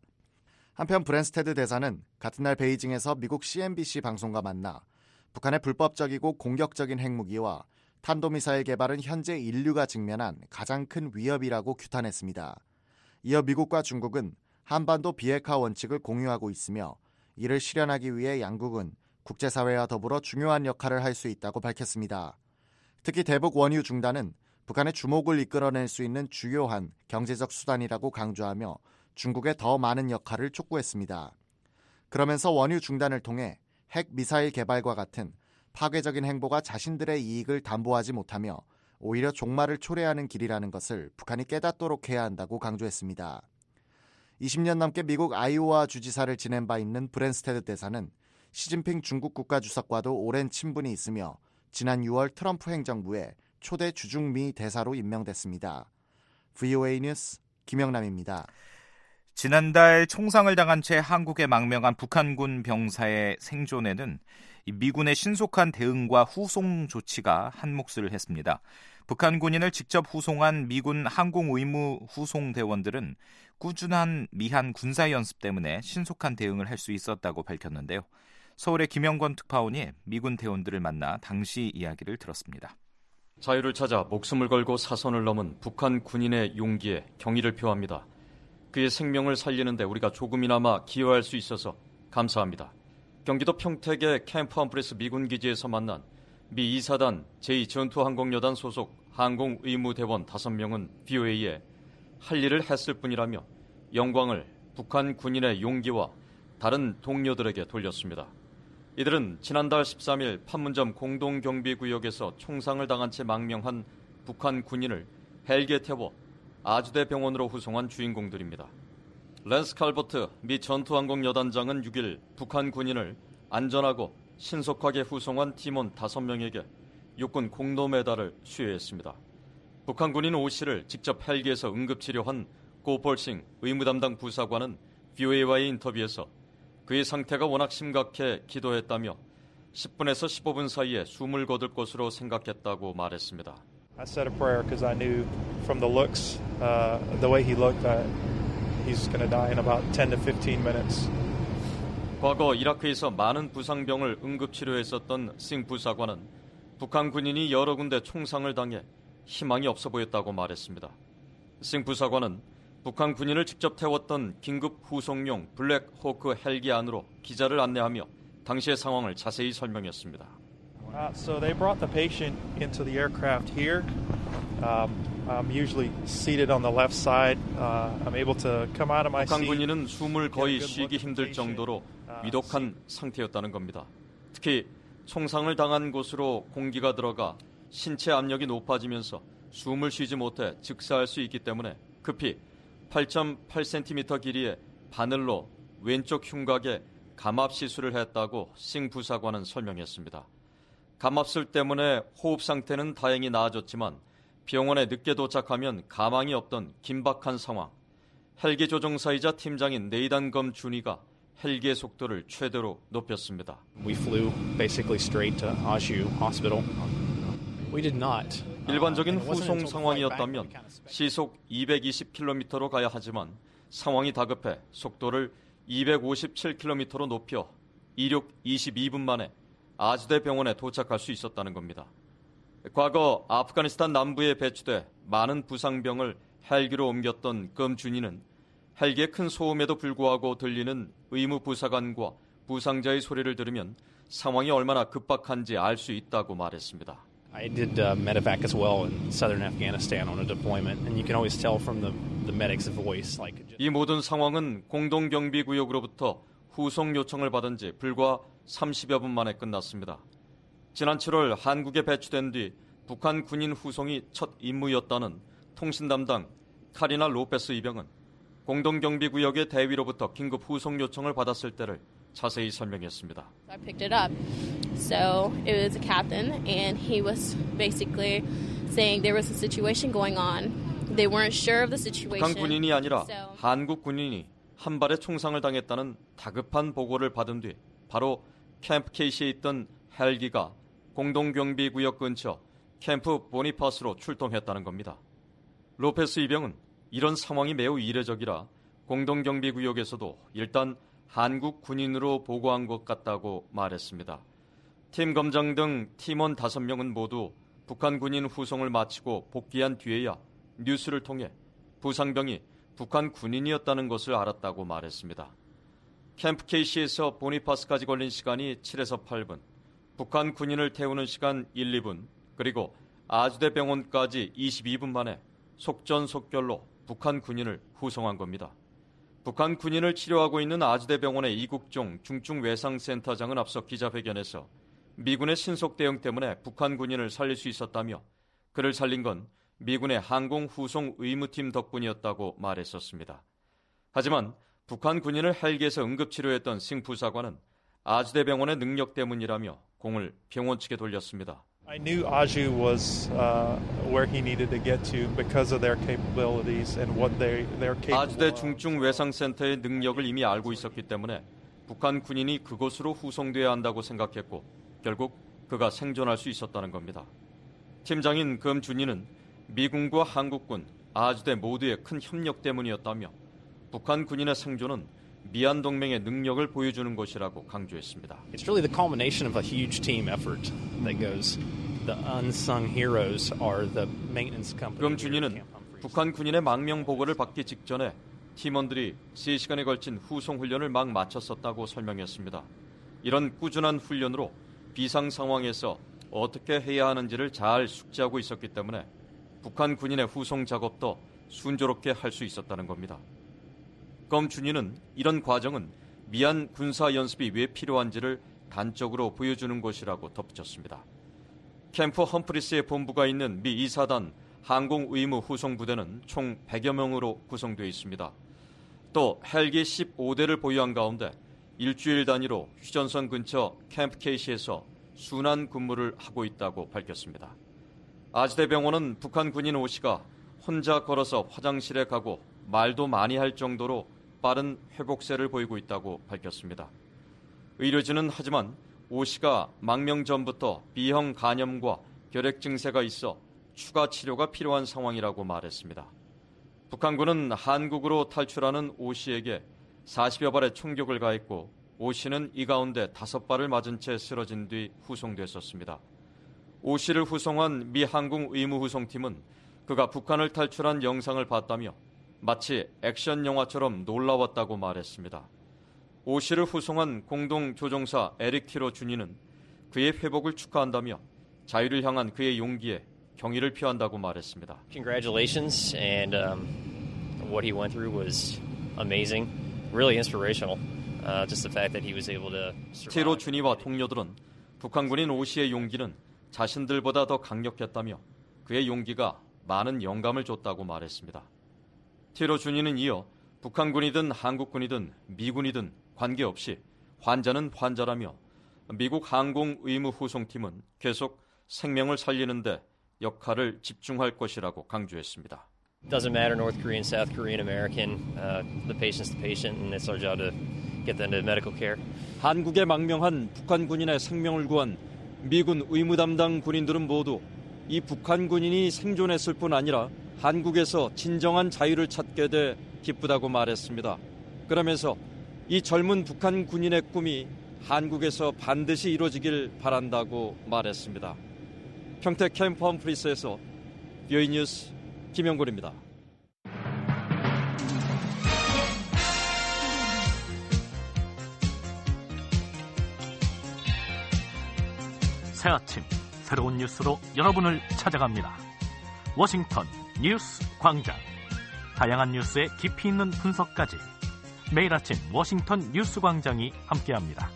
한편 브랜스테드 대사는 같은 날 베이징에서 미국 씨엔비씨 방송과 만나 북한의 불법적이고 공격적인 핵무기와 탄도미사일 개발은 현재 인류가 직면한 가장 큰 위협이라고 규탄했습니다. 이어 미국과 중국은 한반도 비핵화 원칙을 공유하고 있으며 이를 실현하기 위해 양국은 국제사회와 더불어 중요한 역할을 할 수 있다고 밝혔습니다. 특히 대북 원유 중단은 북한의 주목을 이끌어낼 수 있는 주요한 경제적 수단이라고 강조하며 중국의 더 많은 역할을 촉구했습니다. 그러면서 원유 중단을 통해 핵 미사일 개발과 같은 파괴적인 행보가 자신들의 이익을 담보하지 못하며 오히려 종말을 초래하는 길이라는 것을 북한이 깨닫도록 해야 한다고 강조했습니다. 이십 년 넘게 미국 아이오와 주지사를 지낸 바 있는 브랜스테드 대사는 시진핑 중국 국가주석과도 오랜 친분이 있으며 지난 유월 트럼프 행정부의 초대 주중미 대사로 임명됐습니다. 브이오에이 뉴스 김영남입니다. 지난달 총상을 당한 채 한국에 망명한 북한군 병사의 생존에는 미군의 신속한 대응과 후송 조치가 한몫을 했습니다. 북한 군인을 직접 후송한 미군 항공 의무 후송 대원들은 꾸준한 미한 군사 연습 때문에 신속한 대응을 할 수 있었다고 밝혔는데요. 서울의 김영권 특파원이 미군 대원들을 만나 당시 이야기를 들었습니다. 자유를 찾아 목숨을 걸고 사선을 넘은 북한 군인의 용기에 경의를 표합니다. 그의 생명을 살리는데 우리가 조금이나마 기여할 수 있어서 감사합니다. 경기도 평택의 캠프 험프레스 미군 기지에서 만난 미 이 사단 제이 전투항공여단 소속 항공 의무대원 다섯 명은 브이오에이에 할 일을 했을 뿐이라며 영광을 북한 군인의 용기와 다른 동료들에게 돌렸습니다. 이들은 지난달 십삼 일 판문점 공동경비구역에서 총상을 당한 채 망명한 북한 군인을 헬기에 태워 아주대 병원으로 후송한 주인공들입니다. 랜스 칼버트 미 전투항공여단장은 육 일 북한 군인을 안전하고 신속하게 후송한 팀원 다섯 명에게 육군 공로 메달을 수여했습니다. 북한 군인 오 씨를 직접 헬기에서 응급치료한 고폴싱 의무담당 부사관은 브이오에이와의 인터뷰에서 그의 상태가 워낙 심각해 기도했다며 십 분에서 십오 분 사이에 숨을 거둘 것으로 생각했다고 말했습니다. I said a prayer because I knew from the looks, uh, the way he looked, that he's going to die in about ten to fifteen minutes. 과거 이라크에서 많은 부상병을 응급치료했었던 싱 부사관은 북한 군인이 여러 군데 총상을 당해 희망이 없어 보였다고 말했습니다. 싱 부사관은 북한 군인을 직접 태웠던 긴급 후송용 블랙 호크 헬기 안으로 기자를 안내하며 당시의 상황을 자세히 설명했습니다. Uh, so they brought the patient into the aircraft here. Um, I'm usually seated on the left side. Uh, I'm able to come out of my 북한 seat. 군인은 숨을 거의 쉬기 힘들 정도로 위독한 상태였다는 겁니다. 특히 총상을 당한 곳으로 공기가 들어가 신체 압력이 높아지면서 숨을 쉬지 못해 즉사할 수 있기 때문에 급히 팔 점 팔 센티미터 길이의 바늘로 왼쪽 흉곽에 감압 시술을 했다고 싱 부사관은 설명했습니다. 감압술 때문에 호흡 상태는 다행히 나아졌지만 병원에 늦게 도착하면 가망이 없던 긴박한 상황. 헬기 조종사이자 팀장인 네이단 검 준이가 헬기의 속도를 최대로 높였습니다. We flew basically straight to Aju Hospital. We did not. 일반적인 후송 상황이었다면 시속 이백이십 킬로미터로 가야 하지만 상황이 다급해 속도를 이백오십칠 킬로미터로 높여 이륙 이십이 분 만에 아즈대 병원에 도착할 수 있었다는 겁니다. 과거 아프가니스탄 남부에 배치돼 많은 부상병을 헬기로 옮겼던 검준이는 헬기의 큰 소음에도 불구하고 들리는 의무 부사관과 부상자의 소리를 들으면 상황이 얼마나 급박한지 알 수 있다고 말했습니다. I did uh, medevac as well in southern Afghanistan on a deployment, and you can always tell from the the medic's voice. Like 이 모든 상황은 공동경비구역으로부터 후송 요청을 받은 지 불과 삼십여 분 만에 끝났습니다. 지난 칠월 한국에 배치된 뒤 북한 군인 후송이 첫 임무였다는 통신 담당 카리나 로페스 이병은 공동경비구역의 대위로부터 긴급 후송 요청을 받았을 때를 자세히 설명했습니다. I picked it up. So it was a captain and he was basically saying there was a situation going on. They weren't sure of the situation. 북한 군인이 아니라 so, 한국 군인이 한 발에 총상을 당했다는 다급한 보고를 받은 뒤 바로 캠프 케이시에 있던 헬기가 공동경비구역 근처 캠프 보니파스로 출동했다는 겁니다. 로페스 이병은 이런 상황이 매우 이례적이라 공동경비구역에서도 일단 한국 군인으로 보고한 것 같다고 말했습니다. 팀 검장 등 팀원 다섯 명은 모두 북한 군인 후송을 마치고 복귀한 뒤에야 뉴스를 통해 부상병이 북한 군인이었다는 것을 알았다고 말했습니다. 캠프 케이시에서 보니파스까지 걸린 시간이 칠에서 팔 분, 북한 군인을 태우는 시간 일, 이 분, 그리고 아주대 병원까지 이십이 분 만에 속전속결로 북한 군인을 후송한 겁니다. 북한 군인을 치료하고 있는 아주대 병원의 이국종 중증외상센터장은 앞서 기자회견에서 미군의 신속 대응 때문에 북한 군인을 살릴 수 있었다며 그를 살린 건 미군의 항공 후송 의무팀 덕분이었다고 말했었습니다. 하지만 북한 군인을 헬기에서 응급치료했던 싱 부사관은 아주대 병원의 능력 때문이라며 공을 병원 측에 돌렸습니다. I knew Aju was uh, where he needed to get to because of their capabilities and what they they're capable. 아주대 중증 외상센터의 능력을 이미 알고 있었기 때문에 북한 군인이 그곳으로 후송돼야 한다고 생각했고 결국 그가 생존할 수 있었다는 겁니다. 팀장인 검준이는 미군과 한국군, 아주대 모두의 큰 협력 때문이었다며 북한 군인의 생존은 미얀 동맹의 능력을 보여주는 것이라고 강조했습니다. It's really the culmination of a huge team effort that goes. The unsung heroes are the maintenance company. 검준이는 북한 군인의 망명 보고를 받기 직전에 팀원들이 세 시간에 걸친 후송 훈련을 막 마쳤었다고 설명했습니다. 이런 꾸준한 훈련으로 비상 상황에서 어떻게 해야 하는지를 잘 숙지하고 있었기 때문에 북한 군인의 후송 작업도 순조롭게 할 수 있었다는 겁니다. 검준이는 이런 과정은 미얀 군사 연습이 왜 필요한지를 단적으로 보여주는 것이라고 덧붙였습니다. 캠프 험프리스의 본부가 있는 미 이사단 항공 의무 후송 부대는 총 백여 명으로 구성되어 있습니다. 또 헬기 십오 대를 보유한 가운데 일주일 단위로 휴전선 근처 캠프 케이시에서 순환 근무를 하고 있다고 밝혔습니다. 아주대 병원은 북한 군인 오 씨가 혼자 걸어서 화장실에 가고 말도 많이 할 정도로 빠른 회복세를 보이고 있다고 밝혔습니다. 의료진은 하지만 오 씨가 망명 전부터 B형 간염과 결핵 증세가 있어 추가 치료가 필요한 상황이라고 말했습니다. 북한군은 한국으로 탈출하는 오 씨에게 사십여 발의 총격을 가했고 오 씨는 이 가운데 다섯 발을 맞은 채 쓰러진 뒤 후송됐었습니다. 오 씨를 후송한 미 항공 의무 후송팀은 그가 북한을 탈출한 영상을 봤다며 마치 액션 영화처럼 놀라웠다고 말했습니다. 오 씨를 후송한 공동 조종사 에릭 티로 준이는 그의 회복을 축하한다며 자유를 향한 그의 용기에 경의를 표한다고 말했습니다. Congratulations, and um, what he went through was amazing, really inspirational. Uh, just the fact that he was able to survive. 티로 준이와 동료들은 북한군인 오 씨의 용기는 자신들보다 더 강력했다며 그의 용기가 많은 영감을 줬다고 말했습니다. 티로 준이는 이어 북한군이든 한국군이든 미군이든 관계없이 환자는 환자라며 미국 항공의무후송팀은 계속 생명을 살리는 데 역할을 집중할 것이라고 강조했습니다. It doesn't matter North Korean, South Korean, American. Uh, the patient's the patient, and it's our job to get them to medical care. 한국에 망명한 북한 군인의 생명을 구한 미군 의무 담당 군인들은 모두 이 북한 군인이 생존했을 뿐 아니라 한국에서 진정한 자유를 찾게 돼 기쁘다고 말했습니다. 그러면서 이 젊은 북한 군인의 꿈이 한국에서 반드시 이루어지길 바란다고 말했습니다. 평택 캠프 험프리스에서 비오이 뉴스 김영곤입니다. 새 아침 새로운 뉴스로 여러분을 찾아갑니다. 워싱턴 뉴스 광장. 다양한 뉴스의 깊이 있는 분석까지 매일 아침 워싱턴 뉴스 광장이 함께합니다.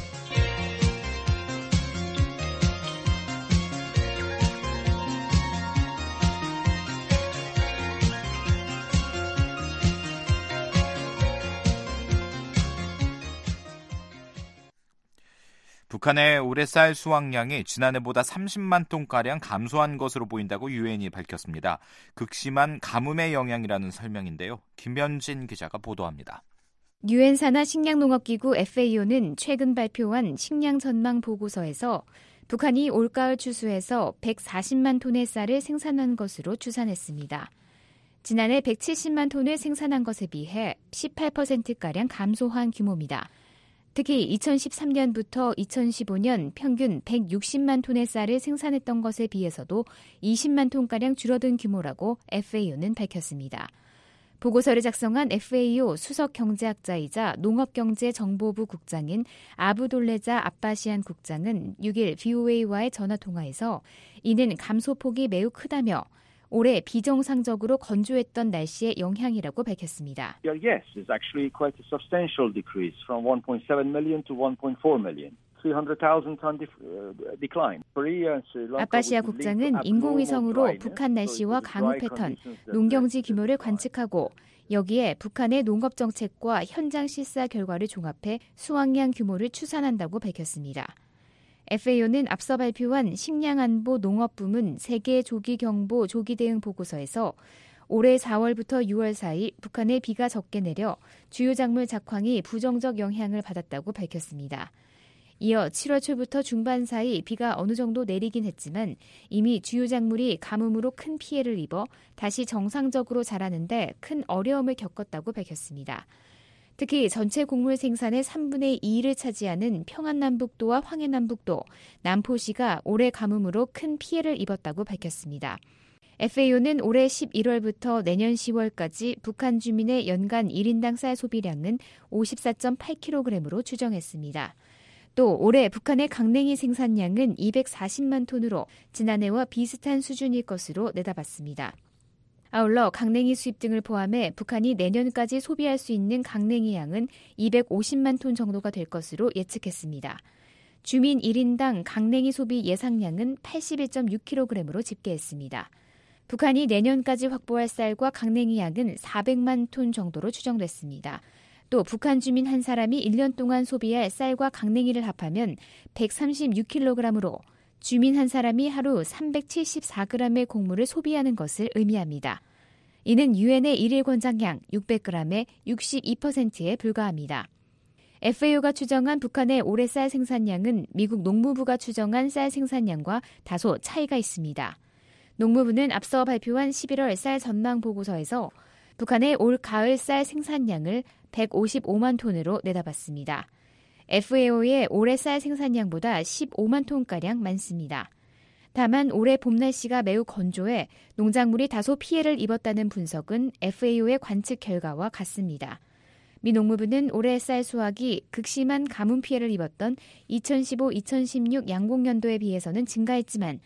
북한의 올해 쌀 수확량이 지난해보다 삼십만 톤가량 감소한 것으로 보인다고 유엔이 밝혔습니다. 극심한 가뭄의 영향이라는 설명인데요. 김현진 기자가 보도합니다. 유엔 산하 식량농업기구 에프에이오는 최근 발표한 식량 전망 보고서에서 북한이 올가을 추수에서 백사십만 톤의 쌀을 생산한 것으로 추산했습니다. 지난해 백칠십만 톤을 생산한 것에 비해 십팔 퍼센트가량 감소한 규모입니다. 특히 이천십삼 년부터 이천십오 년 평균 백육십만 톤의 쌀을 생산했던 것에 비해서도 이십만 톤가량 줄어든 규모라고 에프에이오는 밝혔습니다. 보고서를 작성한 에프에이오 수석 경제학자이자 농업경제정보부 국장인 아부돌레자 아바시안 국장은 육 일 브이오에이와의 전화통화에서 이는 감소폭이 매우 크다며 올해 비정상적으로 건조했던 날씨의 영향이라고 밝혔습니다. Yes, it's actually quite a substantial decrease from one point seven million to one point four million. 아바시아 국장은 인공위성으로 북한 날씨와 강우 패턴, 농경지 규모를 관측하고 여기에 북한의 농업정책과 현장 실사 결과를 종합해 수확량 규모를 추산한다고 밝혔습니다. 에프에이오는 앞서 발표한 식량안보 농업부문 세계 조기경보 조기대응 보고서에서 올해 사월부터 유월 사이 북한의 비가 적게 내려 주요 작물 작황이 부정적 영향을 받았다고 밝혔습니다. 이어 칠월 초부터 중반 사이 비가 어느 정도 내리긴 했지만 이미 주요 작물이 가뭄으로 큰 피해를 입어 다시 정상적으로 자라는데 큰 어려움을 겪었다고 밝혔습니다. 특히 전체 곡물 생산의 삼분의 이를 차지하는 평안남북도와 황해남북도, 남포시가 올해 가뭄으로 큰 피해를 입었다고 밝혔습니다. 에프에이오는 올해 십일월부터 내년 시월까지 북한 주민의 연간 일 인당 쌀 소비량은 오십사 점 팔 킬로그램으로 추정했습니다. 또 올해 북한의 강냉이 생산량은 이백사십만 톤으로 지난해와 비슷한 수준일 것으로 내다봤습니다. 아울러 강냉이 수입 등을 포함해 북한이 내년까지 소비할 수 있는 강냉이 양은 이백오십만 톤 정도가 될 것으로 예측했습니다. 주민 일 인당 강냉이 소비 예상량은 팔십일 점 육 킬로그램으로 집계했습니다. 북한이 내년까지 확보할 쌀과 강냉이 양은 사백만 톤 정도로 추정됐습니다. 또 북한 주민 한 사람이 일 년 동안 소비할 쌀과 강냉이를 합하면 백삼십육 킬로그램으로 주민 한 사람이 하루 삼백칠십사 그램의 곡물을 소비하는 것을 의미합니다. 이는 유엔의 일일 권장량 육백 그램의 육십이 퍼센트에 불과합니다. 에프에이오가 추정한 북한의 올해 쌀 생산량은 미국 농무부가 추정한 쌀 생산량과 다소 차이가 있습니다. 농무부는 앞서 발표한 십일월 쌀 전망 보고서에서 북한의 올 가을 쌀 생산량을 백오십오만 톤으로 내다봤습니다. 에프에이오의 올해 쌀 생산량보다 십오만 톤가량 많습니다. 다만 올해 봄 날씨가 매우 건조해 농작물이 다소 피해를 입었다는 분석은 에프에이오의 관측 결과와 같습니다. 미 농무부는 올해 쌀 수확이 극심한 가뭄 피해를 입었던 이천십오 이천십육 양봉연도에 비해서는 증가했지만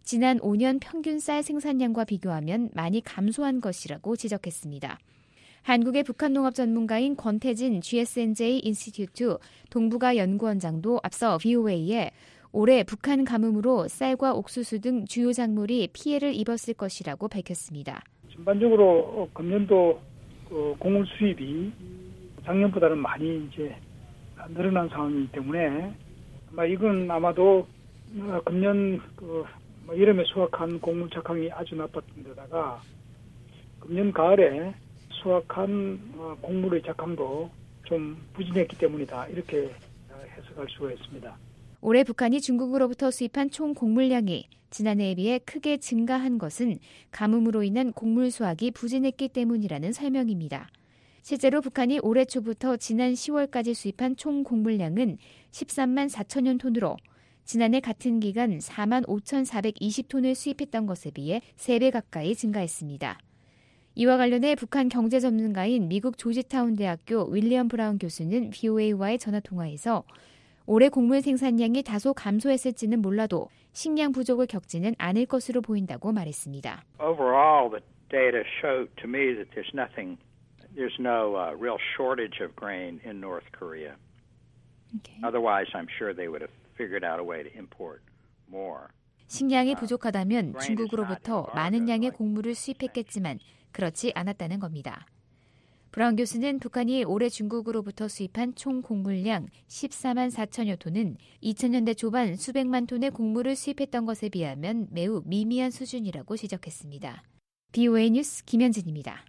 지난 오 년 평균 쌀 생산량과 비교하면 많이 감소한 것이라고 지적했습니다. 한국의 북한 농업 전문가인 권태진 지에스엔제이 인스티튜트 동북아 연구원장도 앞서 브이오에이에 올해 북한 가뭄으로 쌀과 옥수수 등 주요 작물이 피해를 입었을 것이라고 밝혔습니다. 전반적으로 금년도 곡물 수입이 작년보다는 많이 이제 늘어난 상황이기 때문에 아마 이건 아마도 금년 그 여름에 수확한 곡물 작황이 아주 나빴던 데다가 금년 가을에 수확한 곡물의 작황도 좀 부진했기 때문이다. 이렇게 해석할 수가 있습니다. 올해 북한이 중국으로부터 수입한 총 곡물량이 지난해에 비해 크게 증가한 것은 가뭄으로 인한 곡물 수확이 부진했기 때문이라는 설명입니다. 실제로 북한이 올해 초부터 지난 시월까지 수입한 총 곡물량은 십삼만 사천여 톤으로 지난해 같은 기간 사만 오천사백이십 톤을 수입했던 것에 비해 세 배 가까이 증가했습니다. 이와 관련해 북한 경제 전문가인 미국 조지타운 대학교 윌리엄 브라운 교수는 브이오에이와의 전화통화에서 올해 곡물 생산량이 다소 감소했을지는 몰라도 식량 부족을 겪지는 않을 것으로 보인다고 말했습니다. Overall, the data show to me that there's nothing, there's no uh, real shortage of grain in North Korea. Okay. Otherwise, I'm sure they would have figured out a way to import more. 식량이 부족하다면 중국으로부터 많은 양의 곡물을 수입했겠지만 그렇지 않았다는 겁니다. 브라운 교수는 북한이 올해 중국으로부터 수입한 총 곡물량 십사만 사천여 톤은 이천 년대 초반 수백만 톤의 곡물을 수입했던 것에 비하면 매우 미미한 수준이라고 지적했습니다. 브이오에이 뉴스 김현진입니다.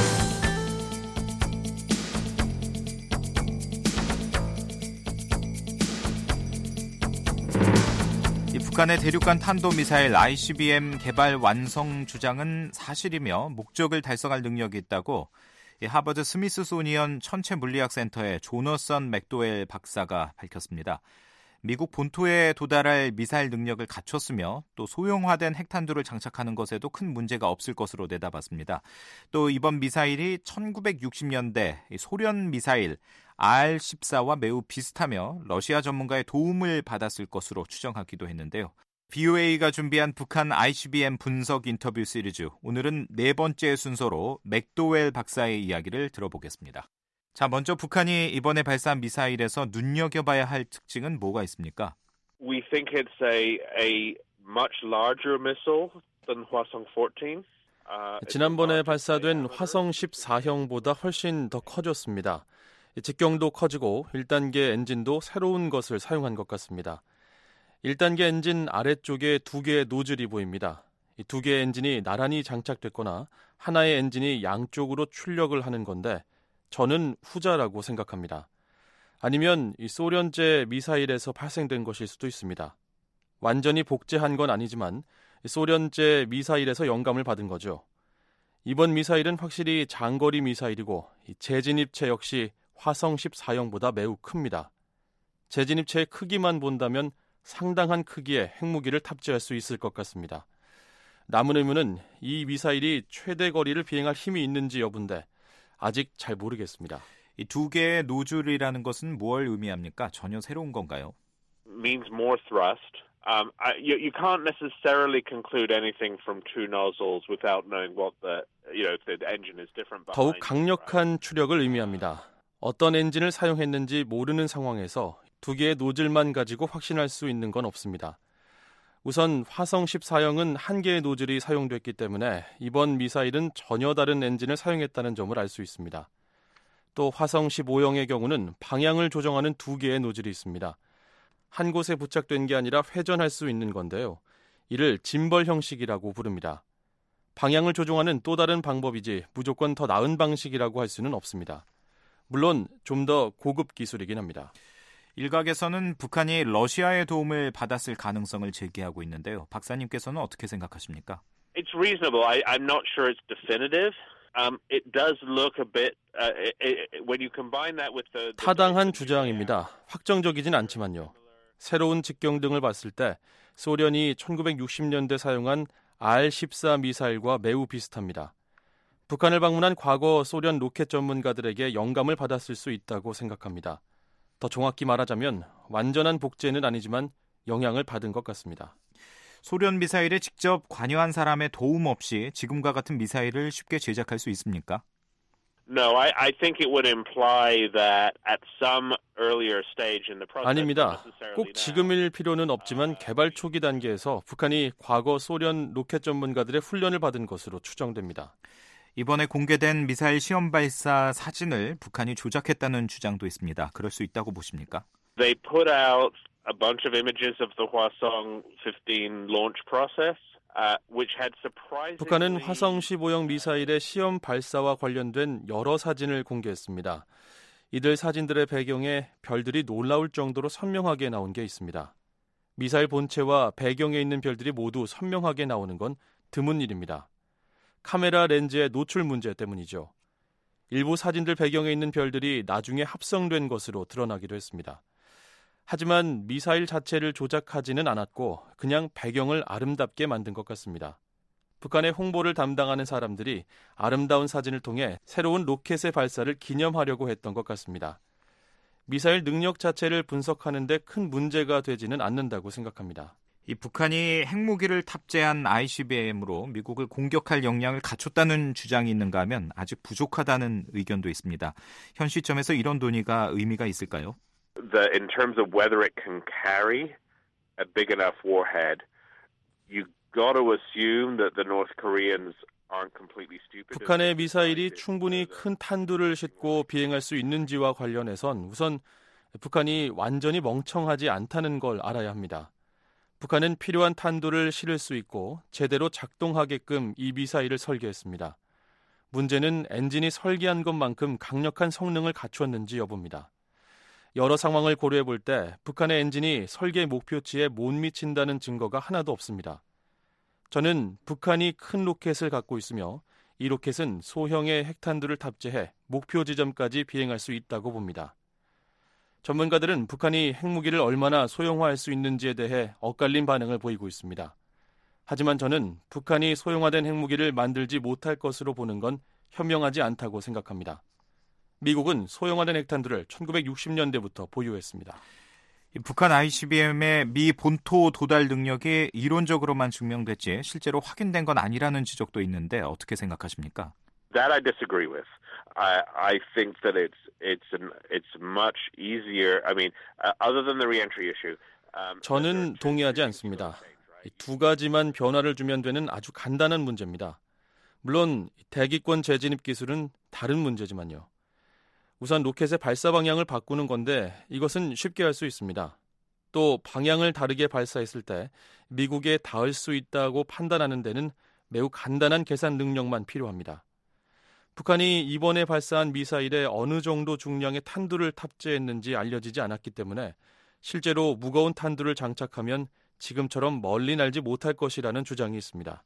이 북한의 대륙간 탄도미사일 아이씨비엠 개발 완성 주장은 사실이며 목적을 달성할 능력이 있다고 이 하버드 스미스소니언 천체 물리학 센터의 조너선 맥도웰 박사가 밝혔습니다. 미국 본토에 도달할 미사일 능력을 갖췄으며 또 소형화된 핵탄두를 장착하는 것에도 큰 문제가 없을 것으로 내다봤습니다. 또 이번 미사일이 천구백육십 년대 소련 미사일 알 십사와 매우 비슷하며 러시아 전문가의 도움을 받았을 것으로 추정하기도 했는데요. 브이오에이가 준비한 북한 아이씨비엠 분석 인터뷰 시리즈, 오늘은 네 번째 순서로 맥도웰 박사의 이야기를 들어보겠습니다. 자, 먼저 북한이 이번에 발사한 미사일에서 눈여겨봐야 할 특징은 뭐가 있습니까? We think it's a, a much larger missile than 화성 십사. Uh, 지난번에 발사된 화성 십사형보다 훨씬 더 커졌습니다. 직경도 커지고 일 단계 엔진도 새로운 것을 사용한 것 같습니다. 일 단계 엔진 아래쪽에 두 개의 노즐이 보입니다. 이 두 개의 엔진이 나란히 장착됐거나 하나의 엔진이 양쪽으로 출력을 하는 건데 저는 후자라고 생각합니다. 아니면 이 소련제 미사일에서 발생된 것일 수도 있습니다. 완전히 복제한 건 아니지만 소련제 미사일에서 영감을 받은 거죠. 이번 미사일은 확실히 장거리 미사일이고 이 재진입체 역시 화성 십사형보다 매우 큽니다. 재진입체의 크기만 본다면 상당한 크기의 핵무기를 탑재할 수 있을 것 같습니다. 남은 의문은 이 미사일이 최대 거리를 비행할 힘이 있는지 여부인데 아직 잘 모르겠습니다. 이 두 개의 노즐이라는 것은 뭘 의미합니까? 전혀 새로운 건가요? Means more thrust. Um, I, you, you can't necessarily conclude anything from two nozzles without knowing what the, you know, if the engine is different. 더욱 강력한 추력을 의미합니다. 어떤 엔진을 사용했는지 모르는 상황에서 두 개의 노즐만 가지고 확신할 수 있는 건 없습니다. 우선 화성 십사형은 한 개의 노즐이 사용됐기 때문에 이번 미사일은 전혀 다른 엔진을 사용했다는 점을 알 수 있습니다. 또 화성 십오형의 경우는 방향을 조정하는 두 개의 노즐이 있습니다. 한 곳에 부착된 게 아니라 회전할 수 있는 건데요. 이를 짐벌 형식이라고 부릅니다. 방향을 조종하는 또 다른 방법이지 무조건 더 나은 방식이라고 할 수는 없습니다. 물론 좀 더 고급 기술이긴 합니다. 일각에서는 북한이 러시아의 도움을 받았을 가능성을 제기하고 있는데요. 박사님께서는 어떻게 생각하십니까? It's reasonable. I, I'm not sure it's definitive. Um, it does look a bit uh, it, it, when you combine that with the, the 타당한 주장입니다. 확정적이진 않지만요. 새로운 직경등을 봤을 때 소련이 천구백육십 년대 사용한 알 십사 미사일과 매우 비슷합니다. 북한을 방문한 과거 소련 로켓 전문가들에게 영감을 받았을 수 있다고 생각합니다. 더 정확히 말하자면 완전한 복제는 아니지만 영향을 받은 것 같습니다. 소련 미사일에 직접 관여한 사람의 도움 없이 지금과 같은 미사일을 쉽게 제작할 수 있습니까? No, I, I think it would imply that at some earlier stage in the process. 아닙니다. 꼭 지금일 필요는 없지만 개발 초기 단계에서 북한이 과거 소련 로켓 전문가들의 훈련을 받은 것으로 추정됩니다. 이번에 공개된 미사일 시험 발사 사진을 북한이 조작했다는 주장도 있습니다. 그럴 수 있다고 보십니까? They put out a bunch of images of the Hwasong fifteen launch process. Uh, which had surprisingly... 북한은 화성 십오형 미사일의 시험 발사와 관련된 여러 사진을 공개했습니다. 이들 사진들의 배경에 별들이 놀라울 정도로 선명하게 나온 게 있습니다. 미사일 본체와 배경에 있는 별들이 모두 선명하게 나오는 건 드문 일입니다. 카메라 렌즈의 노출 문제 때문이죠. 일부 사진들 배경에 있는 별들이 나중에 합성된 것으로 드러나기도 했습니다. 하지만 미사일 자체를 조작하지는 않았고 그냥 배경을 아름답게 만든 것 같습니다. 북한의 홍보를 담당하는 사람들이 아름다운 사진을 통해 새로운 로켓의 발사를 기념하려고 했던 것 같습니다. 미사일 능력 자체를 분석하는 데 큰 문제가 되지는 않는다고 생각합니다. 이 북한이 핵무기를 탑재한 아이씨비엠으로 미국을 공격할 역량을 갖췄다는 주장이 있는가 하면 아직 부족하다는 의견도 있습니다. 현 시점에서 이런 논의가 의미가 있을까요? The, in terms of whether it can carry a big enough warhead, you got to assume that the North Koreans aren't completely stupid. 북한의 미사일이 충분히 큰 탄두를 싣고 비행할 수 있는지와 관련해선 우선 북한이 완전히 멍청하지 않다는 걸 알아야 합니다. 북한은 필요한 탄두를 실을 수 있고 제대로 작동하게끔 이 미사일을 설계했습니다. 문제는 엔진이 설계한 것만큼 강력한 성능을 갖추었는지 여부입니다. 여러 상황을 고려해 볼 때 북한의 엔진이 설계 목표치에 못 미친다는 증거가 하나도 없습니다. 저는 북한이 큰 로켓을 갖고 있으며 이 로켓은 소형의 핵탄두를 탑재해 목표 지점까지 비행할 수 있다고 봅니다. 전문가들은 북한이 핵무기를 얼마나 소형화할 수 있는지에 대해 엇갈린 반응을 보이고 있습니다. 하지만 저는 북한이 소형화된 핵무기를 만들지 못할 것으로 보는 건 현명하지 않다고 생각합니다. 미국은 소형화된 핵탄두를 천구백육십 년대부터 보유했습니다. 북한 아이씨비엠의 미 본토 도달 능력이 이론적으로만 증명됐지 실제로 확인된 건 아니라는 지적도 있는데 어떻게 생각하십니까? That I disagree with. I I think that it's it's an, it's much easier. I mean, uh, other than the re-entry issue. Um, 저는 동의하지 않습니다. 두 가지만 변화를 주면 되는 아주 간단한 문제입니다. 물론 대기권 재진입 기술은 다른 문제지만요. 우선 로켓의 발사 방향을 바꾸는 건데 이것은 쉽게 할 수 있습니다. 또 방향을 다르게 발사했을 때 미국에 닿을 수 있다고 판단하는 데는 매우 간단한 계산 능력만 필요합니다. 북한이 이번에 발사한 미사일에 어느 정도 중량의 탄두를 탑재했는지 알려지지 않았기 때문에 실제로 무거운 탄두를 장착하면 지금처럼 멀리 날지 못할 것이라는 주장이 있습니다.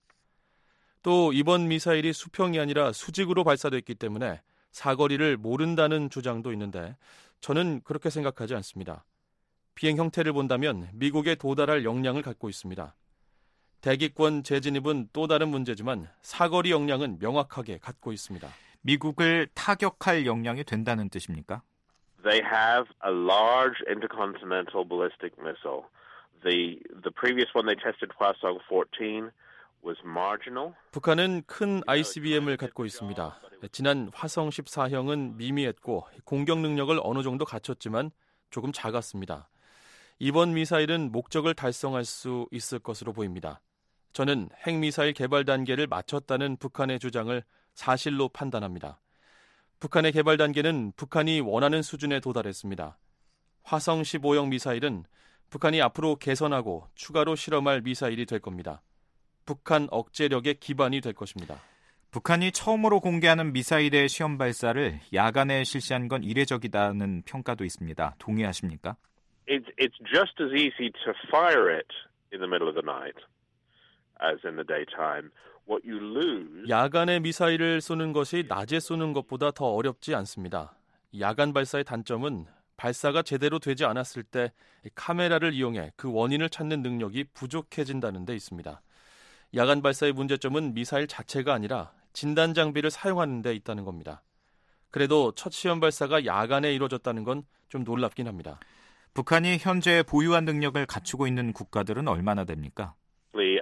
또 이번 미사일이 수평이 아니라 수직으로 발사됐기 때문에 사거리를 모른다는 주장도 있는데 저는 그렇게 생각하지 않습니다. 비행 형태를 본다면 미국에 도달할 역량을 갖고 있습니다. 대기권 재진입은 또 다른 문제지만 사거리 역량은 명확하게 갖고 있습니다. 미국을 타격할 역량이 된다는 뜻입니까? They have a large intercontinental ballistic missile. The the previous one they tested, Hwasong fourteen, was marginal. 북한은 큰 아이씨비엠을 갖고 있습니다. 지난 화성 십사형은 미미했고 공격 능력을 어느 정도 갖췄지만 조금 작았습니다. 이번 미사일은 목적을 달성할 수 있을 것으로 보입니다. 저는 핵미사일 개발 단계를 마쳤다는 북한의 주장을 사실로 판단합니다. 북한의 개발 단계는 북한이 원하는 수준에 도달했습니다. 화성 십오형 미사일은 북한이 앞으로 개선하고 추가로 실험할 미사일이 될 겁니다. 북한 억제력의 기반이 될 것입니다. 북한이 처음으로 공개하는 미사일의 시험 발사를 야간에 실시한 건 이례적이다는 평가도 있습니다. 동의하십니까? It's, it's just as easy to fire it in the middle of the night as in the daytime. What you lose... 야간에 미사일을 쏘는 것이 낮에 쏘는 것보다 더 어렵지 않습니다. 야간 발사의 단점은 발사가 제대로 되지 않았을 때 카메라를 이용해 그 원인을 찾는 능력이 부족해진다는 데 있습니다. 야간 발사의 문제점은 미사일 자체가 아니라 진단 장비를 사용하는 데 있다는 겁니다. 그래도 첫 시험 발사가 야간에 이루어졌다는 건 좀 놀랍긴 합니다. 북한이 현재 보유한 능력을 갖추고 있는 국가들은 얼마나 됩니까?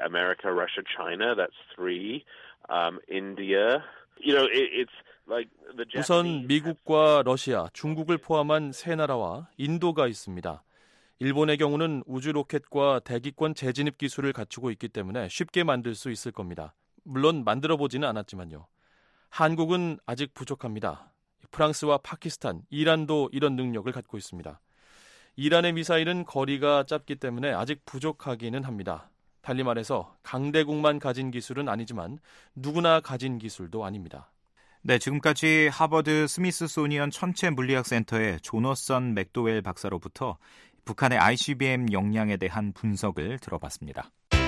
America, Russia, China. That's three. Um, India. You know, it, it's like the Japanese... 우선 미국과 러시아, 중국을 포함한 세 나라와 인도가 있습니다. 일본의 경우는 우주 로켓과 대기권 재진입 기술을 갖추고 있기 때문에 쉽게 만들 수 있을 겁니다. 물론 만들어보지는 않았지만요. 한국은 아직 부족합니다. 프랑스와 파키스탄, 이란도 이런 능력을 갖고 있습니다. 이란의 미사일은 거리가 짧기 때문에 아직 부족하기는 합니다. 달리 말해서 강대국만 가진 기술은 아니지만 누구나 가진 기술도 아닙니다. 네, 지금까지 하버드 스미스소니언 천체 물리학 센터의 조너선 맥도웰 박사로부터 북한의 아이씨비엠 역량에 대한 분석을 들어봤습니다.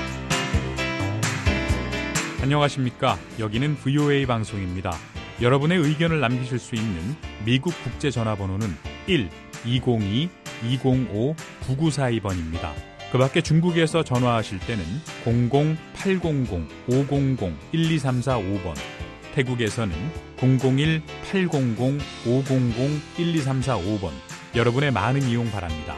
안녕하십니까. 여기는 브이오에이 방송입니다. 여러분의 의견을 남기실 수 있는 미국 국제전화번호는 일 이공이 이공오 구구사이 번입니다. 그 밖에 중국에서 전화하실 때는 공공 팔공공 오공공 일이삼사오 번, 태국에서는 공공일 팔공공 오공공 일이삼사오 번, 여러분의 많은 이용 바랍니다.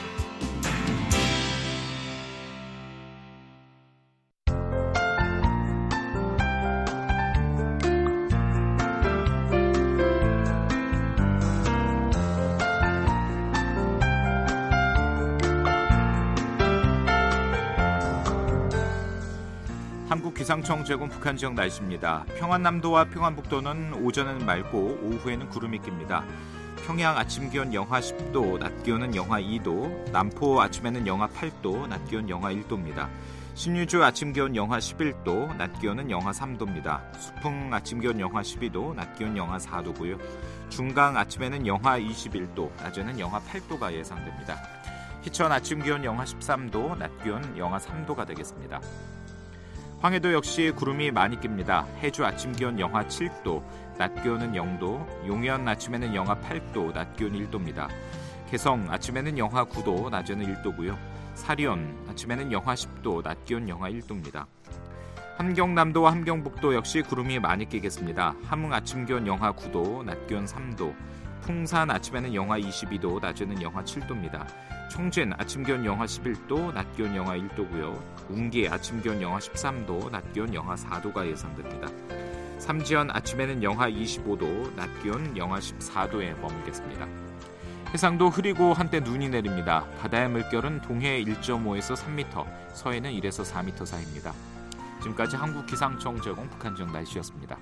한국기상청 제공 북한 지역 날씨입니다. 평안남도와 평안북도는 오전에는 맑고 오후에는 구름이 낍니다. 평양 아침 기온 영하 십 도, 낮 기온은 영하 이 도, 남포 아침에는 영하 팔 도, 낮 기온 영하 일 도입니다. 신유주 아침 기온 영하 십일 도, 낮 기온은 영하 삼 도입니다. 수풍 아침 기온 영하 십이 도, 낮 기온 영하 사 도고요. 중강 아침에는 영하 이십일 도, 낮에는 영하 팔 도가 예상됩니다. 희천 아침 기온 영하 십삼 도, 낮 기온 영하 삼 도가 되겠습니다. 황해도 역시 구름이 많이 낍니다. 해주 아침 기온 영하 칠 도, 낮 기온은 영 도, 용현 아침에는 영하 팔 도, 낮 기온 일 도입니다. 개성 아침에는 영하 구 도, 낮에는 일 도고요. 사리온 아침에는 영하 십 도, 낮 기온 영하 일 도입니다. 함경남도와 함경북도 역시 구름이 많이 끼겠습니다. 함흥 아침 기온 영하 구 도, 낮 기온 삼 도, 풍산 아침에는 영하 이십이 도, 낮에는 영하 칠 도입니다. 청진 아침 기온 영하 십일 도, 낮 기온 영하 일 도고요. 웅기 아침 기온 영하 십삼 도, 낮 기온 영하 사 도가 예상됩니다. 삼지연 아침에는 영하 이십오 도, 낮 기온 영하 십사 도에 머물겠습니다. 해상도 흐리고 한때 눈이 내립니다. 바다의 물결은 동해 일 점 오에서 삼 미터, 서해는 일에서 사 미터 사이입니다. 지금까지 한국기상청 제공 북한 지역 날씨였습니다.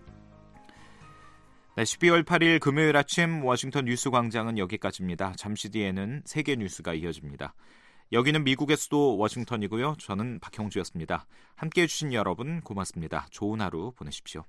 네, 십이월 팔일 금요일 아침 워싱턴 뉴스 광장은 여기까지입니다. 잠시 뒤에는 세계 뉴스가 이어집니다. 여기는 미국의 수도 워싱턴이고요. 저는 박형주였습니다. 함께해 주신 여러분 고맙습니다. 좋은 하루 보내십시오.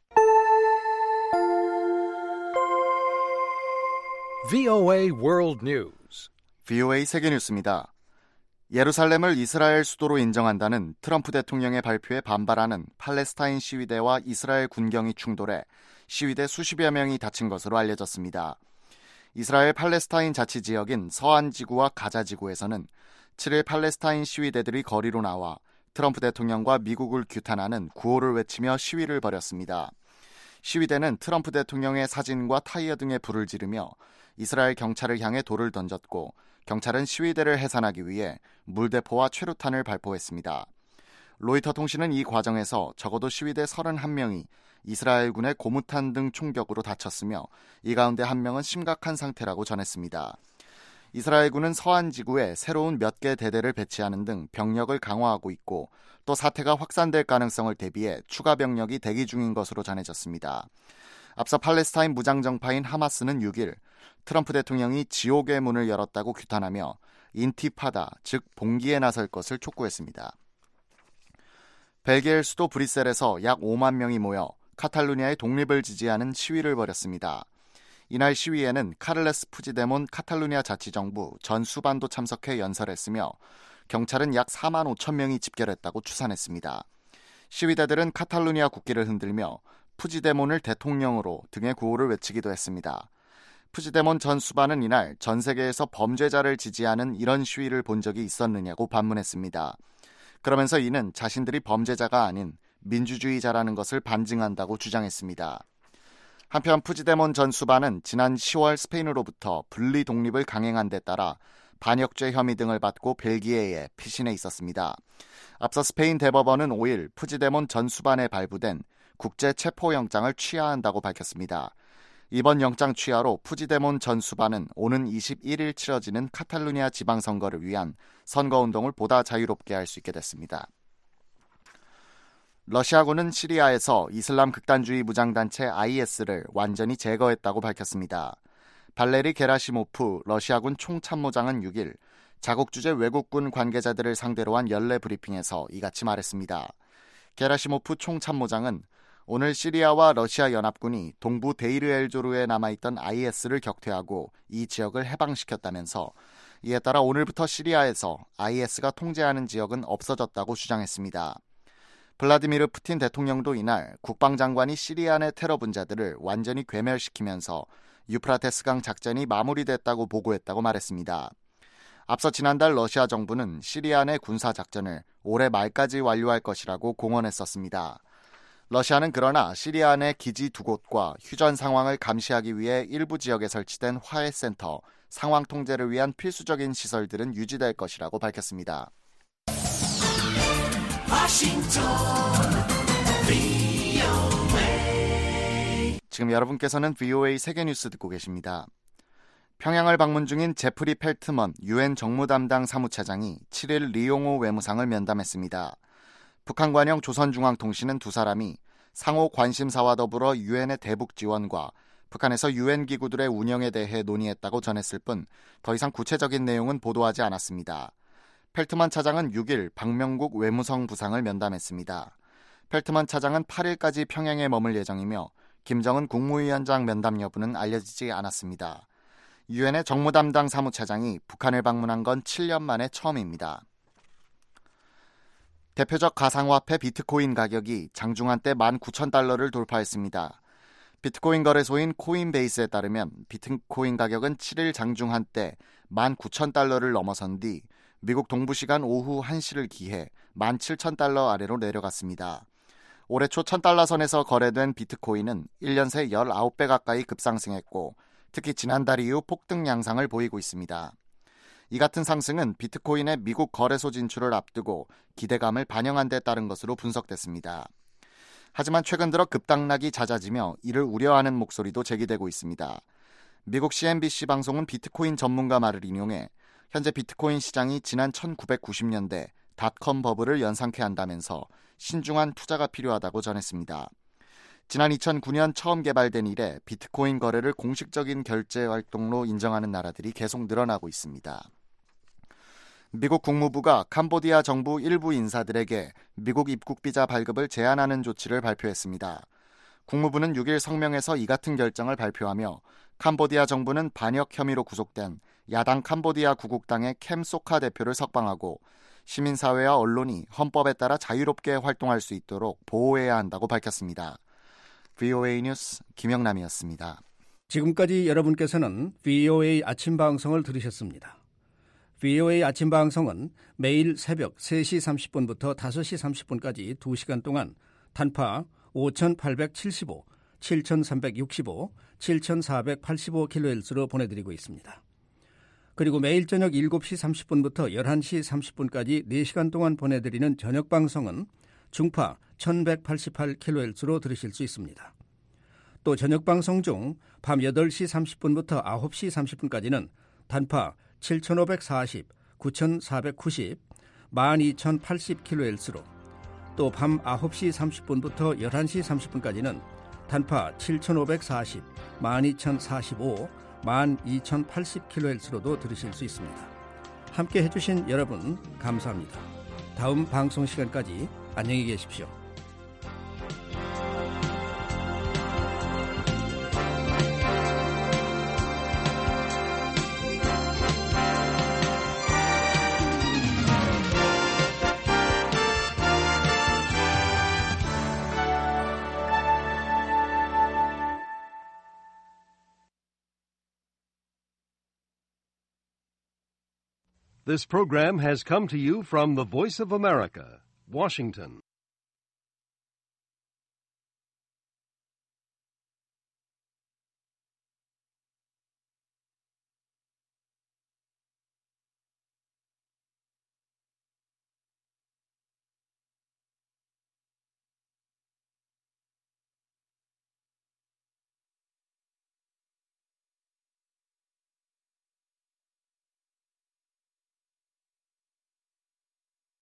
브이오에이 World News. 브이오에이 세계 뉴스입니다. 예루살렘을 이스라엘 수도로 인정한다는 트럼프 대통령의 발표에 반발하는 팔레스타인 시위대와 이스라엘 군경이 충돌해 시위대 수십여 명이 다친 것으로 알려졌습니다. 이스라엘 팔레스타인 자치지역인 서안지구와 가자지구에서는 칠일 팔레스타인 시위대들이 거리로 나와 트럼프 대통령과 미국을 규탄하는 구호를 외치며 시위를 벌였습니다. 시위대는 트럼프 대통령의 사진과 타이어 등에 불을 지르며 이스라엘 경찰을 향해 돌을 던졌고 경찰은 시위대를 해산하기 위해 물대포와 최루탄을 발포했습니다. 로이터 통신은 이 과정에서 적어도 시위대 서른한 명이 이스라엘군의 고무탄 등 총격으로 다쳤으며 이 가운데 한 명은 심각한 상태라고 전했습니다. 이스라엘군은 서안지구에 새로운 몇 개 대대를 배치하는 등 병력을 강화하고 있고 또 사태가 확산될 가능성을 대비해 추가 병력이 대기 중인 것으로 전해졌습니다. 앞서 팔레스타인 무장정파인 하마스는 육일 트럼프 대통령이 지옥의 문을 열었다고 규탄하며 인티파다, 즉 봉기에 나설 것을 촉구했습니다. 벨기에 수도 브뤼셀에서 약 오만 명이 모여 카탈루니아의 독립을 지지하는 시위를 벌였습니다. 이날 시위에는 카를레스 푸지데몬 카탈루니아 자치정부 전 수반도 참석해 연설했으며 경찰은 약 사만 오천 명이 집결했다고 추산했습니다. 시위대들은 카탈루니아 국기를 흔들며 푸지데몬을 대통령으로 등의 구호를 외치기도 했습니다. 푸지데몬 전 수반은 이날 전 세계에서 범죄자를 지지하는 이런 시위를 본 적이 있었느냐고 반문했습니다. 그러면서 이는 자신들이 범죄자가 아닌 민주주의자라는 것을 반증한다고 주장했습니다. 한편 푸지데몬 전 수반은 지난 시월 스페인으로부터 분리 독립을 강행한 데 따라 반역죄 혐의 등을 받고 벨기에에 피신해 있었습니다. 앞서 스페인 대법원은 오일 푸지데몬 전 수반에 발부된 국제 체포영장을 취하한다고 밝혔습니다. 이번 영장 취하로 푸지데몬 전 수반은 오는 이십일일 치러지는 카탈루니아 지방선거를 위한 선거운동을 보다 자유롭게 할 수 있게 됐습니다. 러시아군은 시리아에서 이슬람 극단주의 무장단체 아이에스를 완전히 제거했다고 밝혔습니다. 발레리 게라시모프 러시아군 총참모장은 육일 자국 주재 외국군 관계자들을 상대로 한 연례 브리핑에서 이같이 말했습니다. 게라시모프 총참모장은 오늘 시리아와 러시아 연합군이 동부 데이르-엘-조르에 남아있던 아이에스를 격퇴하고 이 지역을 해방시켰다면서 이에 따라 오늘부터 시리아에서 아이에스가 통제하는 지역은 없어졌다고 주장했습니다. 블라디미르 푸틴 대통령도 이날 국방장관이 시리아 내 테러 분자들을 완전히 괴멸시키면서 유프라테스강 작전이 마무리됐다고 보고했다고 말했습니다. 앞서 지난달 러시아 정부는 시리아 내 군사작전을 올해 말까지 완료할 것이라고 공언했었습니다. 러시아는 그러나 시리아 내 기지 두 곳과 휴전 상황을 감시하기 위해 일부 지역에 설치된 화해센터, 상황 통제를 위한 필수적인 시설들은 유지될 것이라고 밝혔습니다. 워싱턴, 브이오에이. 지금 여러분께서는 브이오에이 세계뉴스 듣고 계십니다. 평양을 방문 중인 제프리 펠트먼 유엔 정무담당 사무차장이 칠일 리용호 외무상을 면담했습니다. 북한 관영 조선중앙통신은 두 사람이 상호 관심사와 더불어 유엔의 대북 지원과 북한에서 유엔 기구들의 운영에 대해 논의했다고 전했을 뿐 더 이상 구체적인 내용은 보도하지 않았습니다. 펠트먼 차장은 육일 박명국 외무성 부상을 면담했습니다. 펠트먼 차장은 팔일까지 평양에 머물 예정이며 김정은 국무위원장 면담 여부는 알려지지 않았습니다. 유엔의 정무담당 사무차장이 북한을 방문한 건 칠 년 만에 처음입니다. 대표적 가상화폐 비트코인 가격이 장중한 때 만 구천 달러를 돌파했습니다. 비트코인 거래소인 코인베이스에 따르면 비트코인 가격은 칠일 장중한 때 만 구천 달러를 넘어선 뒤 미국 동부시간 오후 한 시를 기해 만 칠천 달러 아래로 내려갔습니다. 올해 초 천 달러 선에서 거래된 비트코인은 일 년 새 십구 배 가까이 급상승했고 특히 지난달 이후 폭등 양상을 보이고 있습니다. 이 같은 상승은 비트코인의 미국 거래소 진출을 앞두고 기대감을 반영한 데 따른 것으로 분석됐습니다. 하지만 최근 들어 급등락이 잦아지며 이를 우려하는 목소리도 제기되고 있습니다. 미국 씨엔비씨 방송은 비트코인 전문가 말을 인용해 현재 비트코인 시장이 지난 천구백구십 년대 닷컴 버블을 연상케 한다면서 신중한 투자가 필요하다고 전했습니다. 지난 이천구 년 처음 개발된 이래 비트코인 거래를 공식적인 결제 활동로 인정하는 나라들이 계속 늘어나고 있습니다. 미국 국무부가 캄보디아 정부 일부 인사들에게 미국 입국 비자 발급을 제한하는 조치를 발표했습니다. 국무부는 육일 성명에서 이 같은 결정을 발표하며 캄보디아 정부는 반역 혐의로 구속된 야당 캄보디아 구국당의 캠 소카 대표를 석방하고 시민사회와 언론이 헌법에 따라 자유롭게 활동할 수 있도록 보호해야 한다고 밝혔습니다. 브이오에이 뉴스 김영남이었습니다. 지금까지 여러분께서는 브이오에이 아침 방송을 들으셨습니다. 브이오에이 아침 방송은 매일 새벽 세 시 삼십 분부터 다섯 시 삼십 분까지 두 시간 동안 단파 오천팔백칠십오, 칠천삼백육십오, 칠천사백팔십오 킬로헤르츠로 보내드리고 있습니다. 그리고 매일 저녁 일곱 시 삼십 분부터 열한 시 삼십 분까지 네 시간 동안 보내드리는 저녁 방송은 중파 천백팔십팔 킬로헤르츠로 들으실 수 있습니다. 또 저녁 방송 중 밤 여덟 시 삼십 분부터 아홉 시 삼십 분까지는 단파 칠천오백사십, 구천사백구십, 만 이천팔십 킬로헤르츠로 또 밤 아홉 시 삼십 분부터 열한 시 삼십 분까지는 단파 칠천오백사십, 만 이천사십오, 만 이천팔십 킬로헤르츠로도 들으실 수 있습니다. 함께 해주신 여러분 감사합니다. 다음 방송 시간까지 안녕히 계십시오. This program has come to you from the Voice of America, Washington.